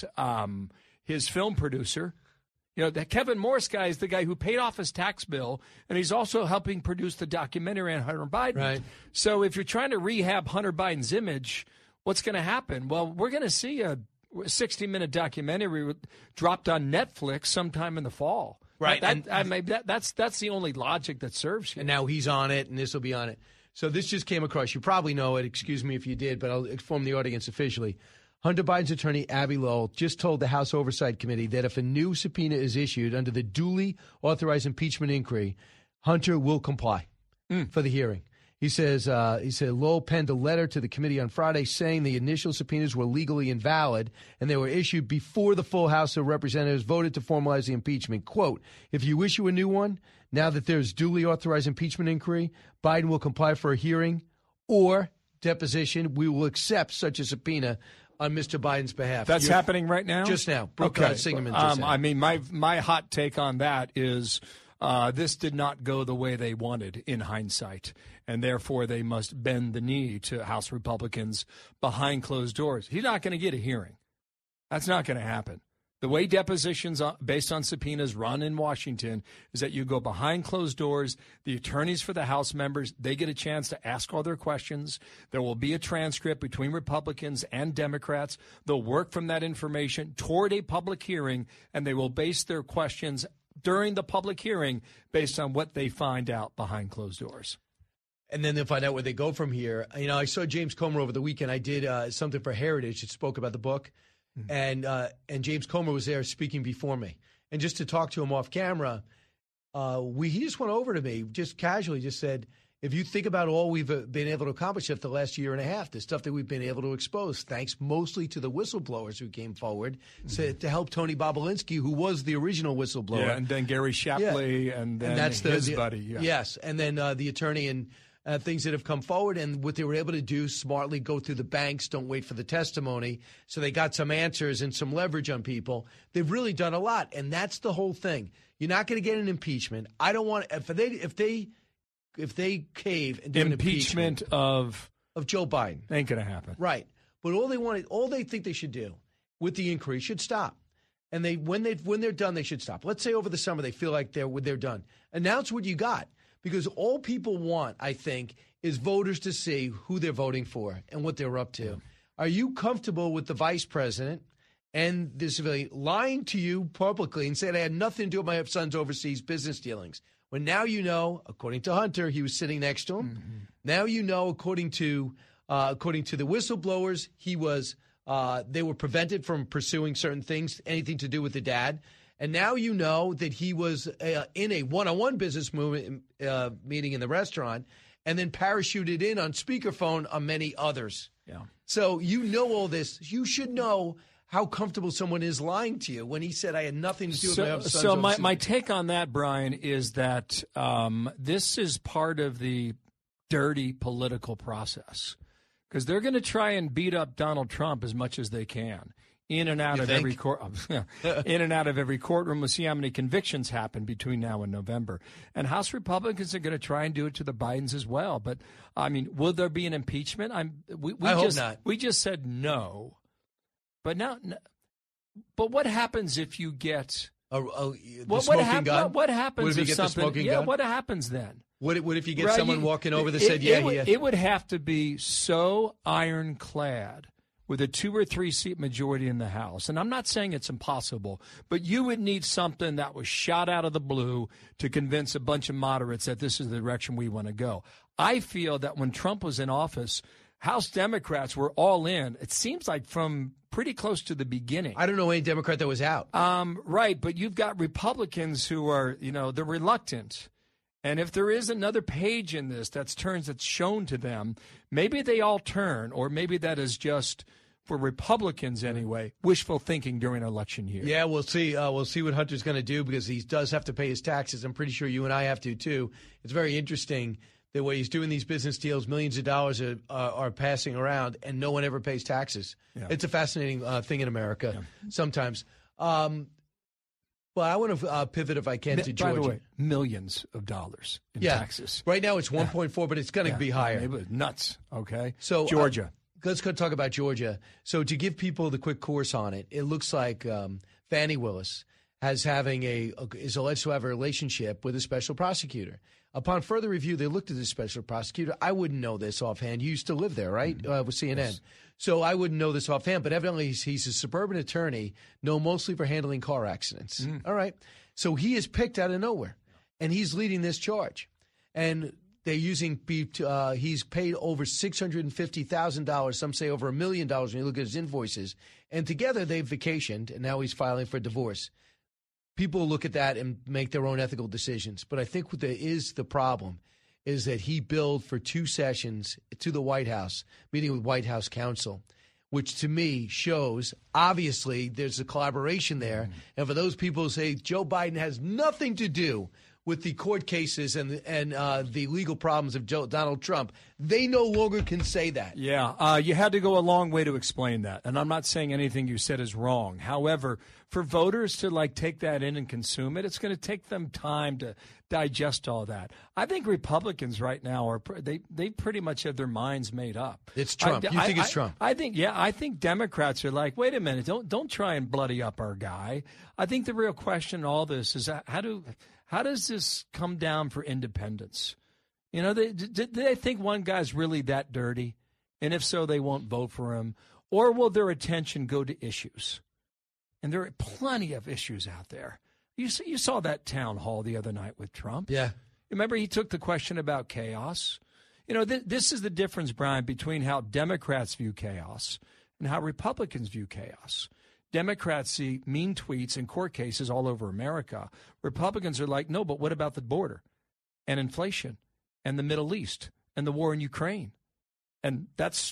film producer. You know, that Kevin Morse guy is the guy who paid off his tax bill, and he's also helping produce the documentary on Hunter Biden. Right. So if you're trying to rehab Hunter Biden's image, what's going to happen? Well, we're going to see a 60-minute documentary dropped on Netflix sometime in the fall. Right. That's the only logic that serves here. And now he's on it, and this will be on it. So this just came across. You probably know it. Excuse me if you did, but I'll inform the audience officially. Hunter Biden's attorney, Abbe Lowell, just told the House Oversight Committee that if a new subpoena is issued under the duly authorized impeachment inquiry, Hunter will comply for the hearing. He said Lowell penned a letter to the committee on Friday saying the initial subpoenas were legally invalid and they were issued before the full House of Representatives voted to formalize the impeachment. Quote, if you issue a new one, now that there's duly authorized impeachment inquiry, Biden will comply for a hearing or deposition. We will accept such a subpoena on Mr. Biden's behalf. That's happening right now? Just now. Brooke Singerman just I mean, my hot take on that is this did not go the way they wanted in hindsight, and therefore they must bend the knee to House Republicans behind closed doors. He's not going to get a hearing. That's not going to happen. The way depositions based on subpoenas run in Washington is that you go behind closed doors. The attorneys for the House members, they get a chance to ask all their questions. There will be a transcript between Republicans and Democrats. They'll work from that information toward a public hearing, and they will base their questions during the public hearing based on what they find out behind closed doors. And then they'll find out where they go from here. You know, I saw James Comer over the weekend. I did something for Heritage. It spoke about the book. And James Comer was there speaking before me. And just to talk to him off camera, he just went over to me, just casually, just said, if you think about all we've been able to accomplish after the last year and a half, the stuff that we've been able to expose, thanks mostly to the whistleblowers who came forward to help Tony Bobulinski, who was the original whistleblower. Yeah, and then Gary Shapley, and then that's his buddy. Yeah. Yes, and then the attorney and things that have come forward, and what they were able to do smartly, go through the banks, don't wait for the testimony. So they got some answers and some leverage on people. They've really done a lot, and that's the whole thing. You're not going to get an impeachment. I don't want if they cave and do an impeachment of Joe Biden, ain't going to happen. Right, but all they think they should do with the inquiry should stop. And when they're done, they should stop. Let's say over the summer they feel like they're done. Announce what you got. Because all people want, I think, is voters to see who they're voting for and what they're up to. Are you comfortable with the vice president and the civilian lying to you publicly and saying I had nothing to do with my son's overseas business dealings? When now you know, according to Hunter, he was sitting next to him. Mm-hmm. Now you know, according to the whistleblowers, they were prevented from pursuing certain things, anything to do with the dad. And now you know that he was in a one-on-one business meeting in the restaurant and then parachuted in on speakerphone on many others. Yeah. So you know all this. You should know how comfortable someone is lying to you when he said, I had nothing to do with my son's So my take on that, Brian, is that this is part of the dirty political process because they're going to try and beat up Donald Trump as much as they can. In and out of every courtroom. We'll see how many convictions happen between now and November. And House Republicans are going to try and do it to the Bidens as well. But I mean, will there be an impeachment? I hope not. We just said no. But now, but what happens if you get smoking gun? What happens if the smoking gun? What happens then? What if you get someone walking over that said, it would have to be so ironclad with a 2 or 3 seat majority in the House, and I'm not saying it's impossible, but you would need something that was shot out of the blue to convince a bunch of moderates that this is the direction we want to go. I feel that when Trump was in office, House Democrats were all in. It seems like from pretty close to the beginning. I don't know any Democrat that was out. Right, but you've got Republicans who are, they're reluctant. And if there is another page in this that's shown to them, maybe they all turn, or maybe that is just, for Republicans anyway, wishful thinking during an election year. Yeah, we'll see. We'll see what Hunter's going to do, because he does have to pay his taxes. I'm pretty sure you and I have to, too. It's very interesting the way he's doing these business deals. Millions of dollars are passing around, and no one ever pays taxes. Yeah. It's a fascinating thing in America sometimes. Well, I want to pivot, if I can, to Georgia. By the way, millions of dollars in taxes. Right now it's 1.4, but it's going to be higher. Maybe nuts, okay? So Georgia. Let's go talk about Georgia. So to give people the quick course on it, it looks like Fani Willis is alleged to have a relationship with a special prosecutor. Upon further review, they looked at the special prosecutor. I wouldn't know this offhand. You used to live there, right, with CNN? Yes. So I wouldn't know this offhand, but evidently he's a suburban attorney, known mostly for handling car accidents. All right. So he is picked out of nowhere, and he's leading this charge. And they're using he's paid over $650,000. Some say over $1 million when you look at his invoices. And together they've vacationed, and now he's filing for divorce. People look at that and make their own ethical decisions. But I think what the problem is that he billed for 2 sessions to the White House, meeting with White House counsel, which to me shows, obviously, there's a collaboration there. And for those people who say Joe Biden has nothing to do with the court cases and the legal problems of Donald Trump, they no longer can say that. Yeah, you had to go a long way to explain that. And I'm not saying anything you said is wrong. However, for voters to take that in and consume it, it's going to take them time to digest all that. I think Republicans right now they pretty much have their minds made up. It's Trump. You think it's Trump? I think Democrats are like, wait a minute, don't try and bloody up our guy. I think the real question in all this is how does this come down for independents? Do they think one guy's really that dirty? And if so, they won't vote for him. Or will their attention go to issues? And there are plenty of issues out there. You saw that town hall the other night with Trump. Yeah. Remember, he took the question about chaos. This is the difference, Brian, between how Democrats view chaos and how Republicans view chaos. Democrats see mean tweets and court cases all over America. Republicans are like, no, but what about the border and inflation and the Middle East and the war in Ukraine? And that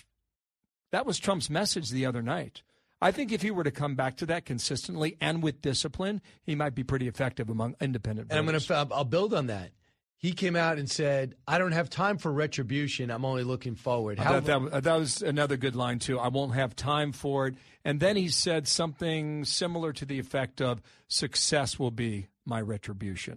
was Trump's message the other night. I think if he were to come back to that consistently and with discipline, he might be pretty effective among independent voters. And I'll build on that. He came out and said, I don't have time for retribution. I'm only looking forward. That was another good line, too. I won't have time for it. And then he said something similar to the effect of, success will be my retribution.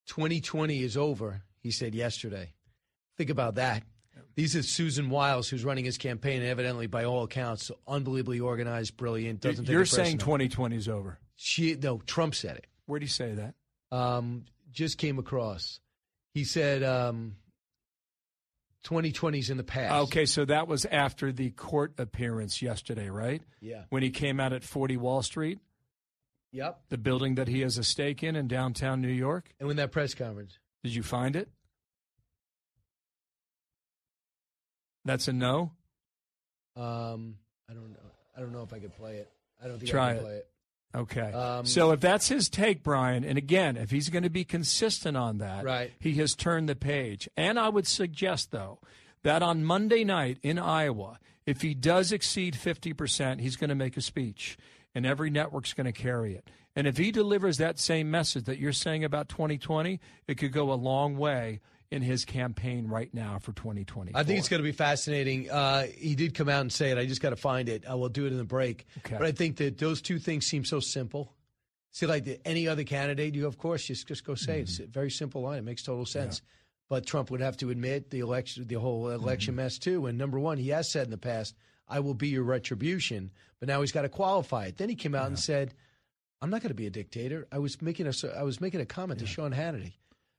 2020 is over, he said yesterday. Think about that. These are Susan Wiles, who's running his campaign, and evidently, by all accounts, unbelievably organized, brilliant. You're saying 2020 is over? No, Trump said it. Where did he say that? Just came across. He said 2020's in the past. Okay, so that was after the court appearance yesterday, right? Yeah. When he came out at 40 Wall Street? Yep. The building that he has a stake in downtown New York? And when that press conference. Did you find it? That's a no? I don't know. I don't know if I could play it. I don't think I can play it. Okay. So if that's his take, Brian, and again, if he's going to be consistent on that, right, he has turned the page. And I would suggest, though, that on Monday night in Iowa, if he does exceed 50%, he's going to make a speech, and every network's going to carry it. And if he delivers that same message that you're saying about 2020, it could go a long way in his campaign right now for 2024. I think it's going to be fascinating. He did come out and say it. I just got to find it. I will do it in the break. Okay. But I think that those two things seem so simple. See, like any other candidate, you, of course, just go say it. It's a very simple line. It makes total sense. Yeah. But Trump would have to admit the whole election mess, too. And number one, he has said in the past, I will be your retribution. But now he's got to qualify it. Then he came out and said, I'm not going to be a dictator. I was making a comment to Sean Hannity.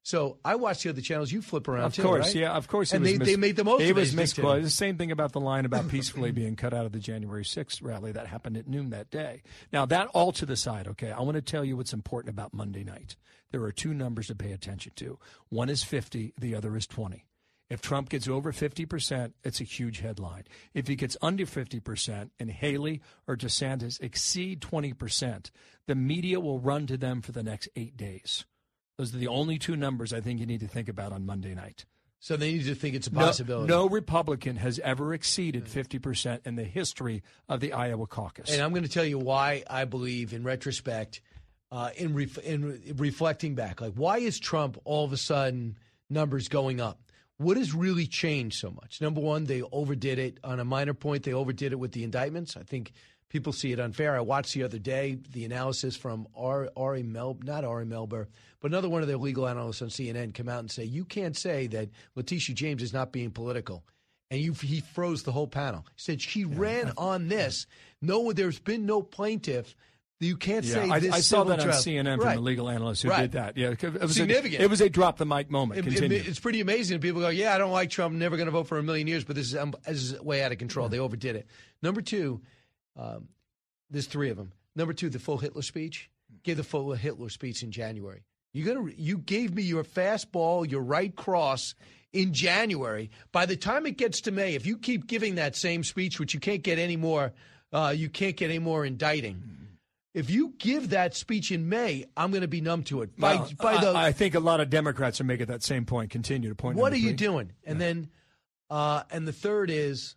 So I watch the other channels. You flip around Of too, course, right? yeah, of course. And they made the most of it. It was misquoted. The same thing about the line about peacefully being cut out of the January 6th rally that happened at noon that day. Now, that all to the side, okay, I want to tell you what's important about Monday night. There are two numbers to pay attention to. One is 50, the other is 20. If Trump gets over 50%, it's a huge headline. If he gets under 50% and Haley or DeSantis exceed 20%, the media will run to them for the next 8 days. Those are the only two numbers I think you need to think about on Monday night. So they need to think it's a possibility. No Republican has ever exceeded 50% in the history of the Iowa caucus. And I'm going to tell you why I believe, in retrospect, in reflecting back, like why is Trump all of a sudden numbers going up? What has really changed so much? Number one, they overdid it. On a minor point, they overdid it with the indictments. I think people see it unfair. I watched the other day the analysis from not Ari Melber, but another one of their legal analysts on CNN come out and say, you can't say that Letitia James is not being political. And he froze the whole panel. He said she ran on this. No, there's been no plaintiff. You can't say this. I saw that on trial. CNN from the legal analyst who did that. Yeah, it was significant. It was a drop the mic moment. It's pretty amazing. People go, yeah, I don't like Trump. I'm never going to vote for a million years, but this is way out of control. They overdid it. Number two, there's three of them. Number two, the full Hitler speech. Gave the full Hitler speech in January. You gave me your fastball, your right cross in January. By the time it gets to May, if you keep giving that same speech, which you can't get any more, indicting. If you give that speech in May, I'm going to be numb to it. I think a lot of Democrats are making that same point. Continue to point. What are you doing? And then, and the third is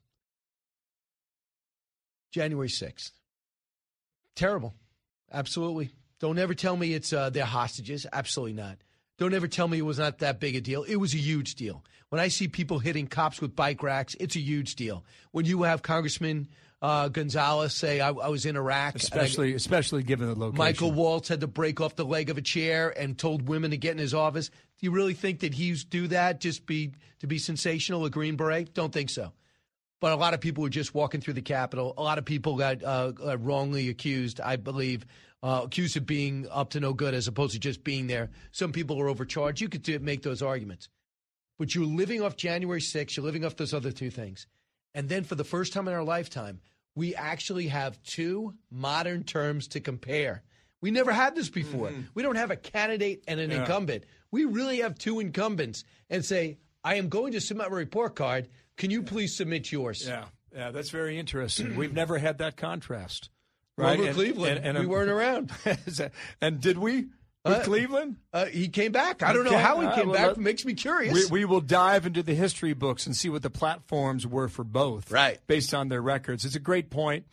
January 6th. Terrible. Absolutely. Don't ever tell me it's they're hostages. Absolutely not. Don't ever tell me it was not that big a deal. It was a huge deal. When I see people hitting cops with bike racks, it's a huge deal. When you have Congressman Gonzalez say, I was in Iraq. Especially given the location. Michael Waltz had to break off the leg of a chair and told women to get in his office. Do you really think that he's do that to be sensational, a Green Beret? Don't think so. But a lot of people were just walking through the Capitol. A lot of people got wrongly accused, I believe, accused of being up to no good as opposed to just being there. Some people are overcharged. You could make those arguments. But you're living off January 6th. You're living off those other two things. And then for the first time in our lifetime, we actually have two modern terms to compare. We never had this before. Mm-hmm. We don't have a candidate and an incumbent. We really have two incumbents and say, I am going to submit my report card. Can you please submit yours? Yeah, that's very interesting. We've never had that contrast. Right? Well, Cleveland, and we weren't around. And did we? With Cleveland? He came back. I don't know how he came back. It makes me curious. We will dive into the history books and see what the platforms were for both. Right. Based on their records. It's a great point.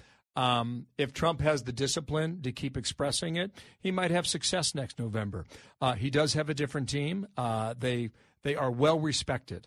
If Trump has the discipline to keep expressing it, he might have success next November. He does have a different team. They are well respected.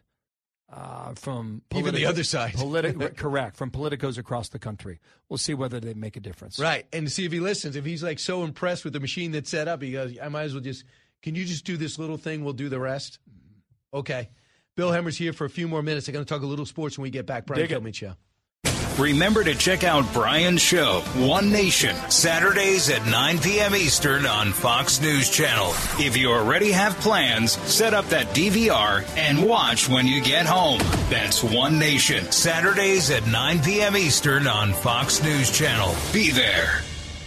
From even the other side. Correct. From politicos across the country. We'll see whether they make a difference. Right. And to see if he listens. If he's like so impressed with the machine that's set up, he goes, I might as well can you just do this little thing? We'll do the rest. Okay. Bill Hemmer's here for a few more minutes. I'm going to talk a little sports when we get back. Brian Kilmeade Show. Remember to check out Brian's show, One Nation, Saturdays at 9 p.m. Eastern on Fox News Channel. If you already have plans, set up that DVR and watch when you get home. That's One Nation, Saturdays at 9 p.m. Eastern on Fox News Channel. Be there.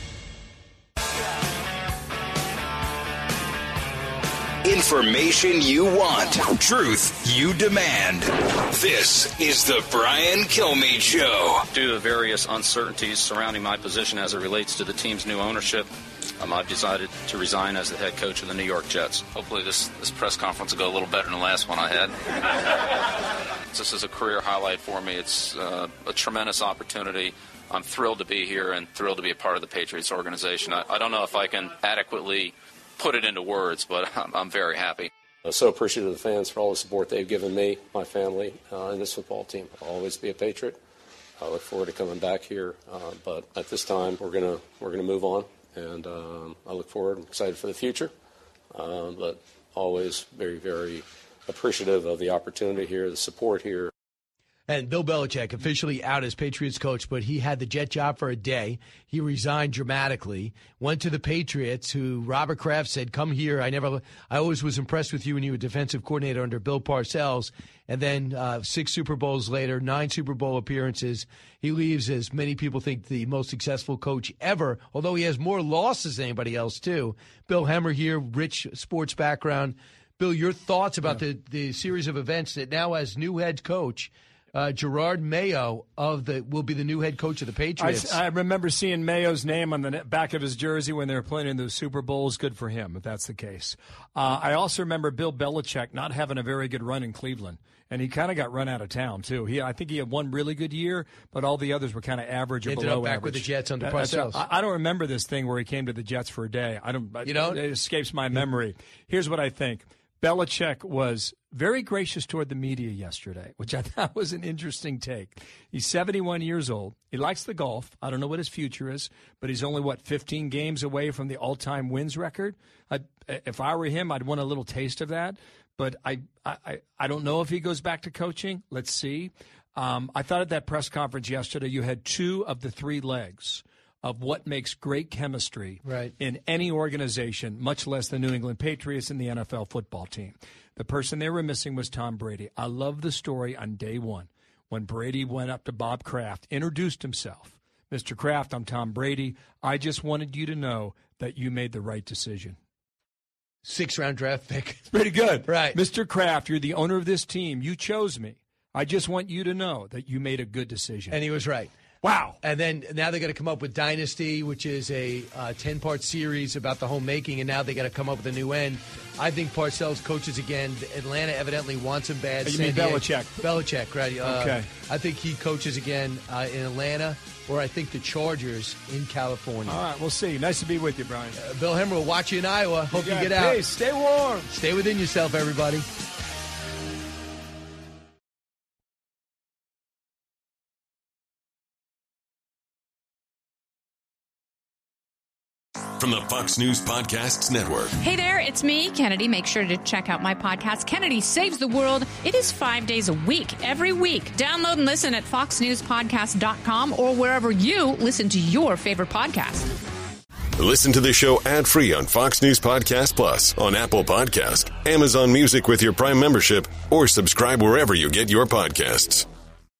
Information you want. Truth you demand. This is the Brian Kilmeade Show. Due to various uncertainties surrounding my position as it relates to the team's new ownership, I've decided to resign as the head coach of the New York Jets. Hopefully this press conference will go a little better than the last one I had. This is a career highlight for me. It's a tremendous opportunity. I'm thrilled to be here and thrilled to be a part of the Patriots organization. I don't know if I can adequately put it into words, but I'm very happy. I'm so appreciative of the fans for all the support they've given me, my family, and this football team. I'll always be a Patriot. I look forward to coming back here, but at this time we're gonna move on, and I look forward. I'm excited for the future, but always very, very appreciative of the opportunity here, the support here. And Bill Belichick officially out as Patriots coach, but he had the Jet job for a day. He resigned dramatically, went to the Patriots, who Robert Kraft said, come here. I always was impressed with you when you were defensive coordinator under Bill Parcells. And then 6 Super Bowls later, 9 Super Bowl appearances. He leaves as many people think the most successful coach ever, although he has more losses than anybody else, too. Bill Hemmer here, rich sports background. Bill, your thoughts about the series of events that now has new head coach Gerard Mayo will be the new head coach of the Patriots. I remember seeing Mayo's name on the back of his jersey when they were playing in the Super Bowls. Good for him, if that's the case. I also remember Bill Belichick not having a very good run in Cleveland, and he kind of got run out of town too. I think he had one really good year, but all the others were kind of average or below average. Ended up back with the Jets under Parcells. I don't remember this thing where he came to the Jets for a day. You know, it escapes my memory. Here's what I think. Belichick was very gracious toward the media yesterday, which I thought was an interesting take. He's 71 years old. He likes the golf. I don't know what his future is, but he's only, 15 games away from the all-time wins record? If I were him, I'd want a little taste of that. But I don't know if he goes back to coaching. Let's see. I thought at that press conference yesterday you had 2 of the 3 legs of what makes great chemistry in any organization, much less the New England Patriots and the NFL football team. The person they were missing was Tom Brady. I love the story on day one when Brady went up to Bob Kraft, introduced himself. Mr. Kraft, I'm Tom Brady. I just wanted you to know that you made the right decision. 6th-round draft pick. Pretty good. Right. Mr. Kraft, you're the owner of this team. You chose me. I just want you to know that you made a good decision. And he was right. Wow. And then now they're going to come up with Dynasty, which is a 10-part series about the homemaking, and now they got to come up with a new end. I think Parcells coaches again. Atlanta evidently wants him bad. You mean Belichick? Belichick, right. Okay. I think he coaches again in Atlanta, or I think the Chargers in California. All right, we'll see. Nice to be with you, Brian. Bill Hemmer will watch you in Iowa. Hope you get out. Hey, stay warm. Stay within yourself, everybody. From the Fox News Podcasts Network. Hey there, it's me, Kennedy. Make sure to check out my podcast, Kennedy Saves the World. It is 5 days a week, every week. Download and listen at foxnewspodcast.com or wherever you listen to your favorite podcast. Listen to the show ad-free on Fox News Podcast Plus, on Apple Podcast, Amazon Music with your Prime membership, or subscribe wherever you get your podcasts.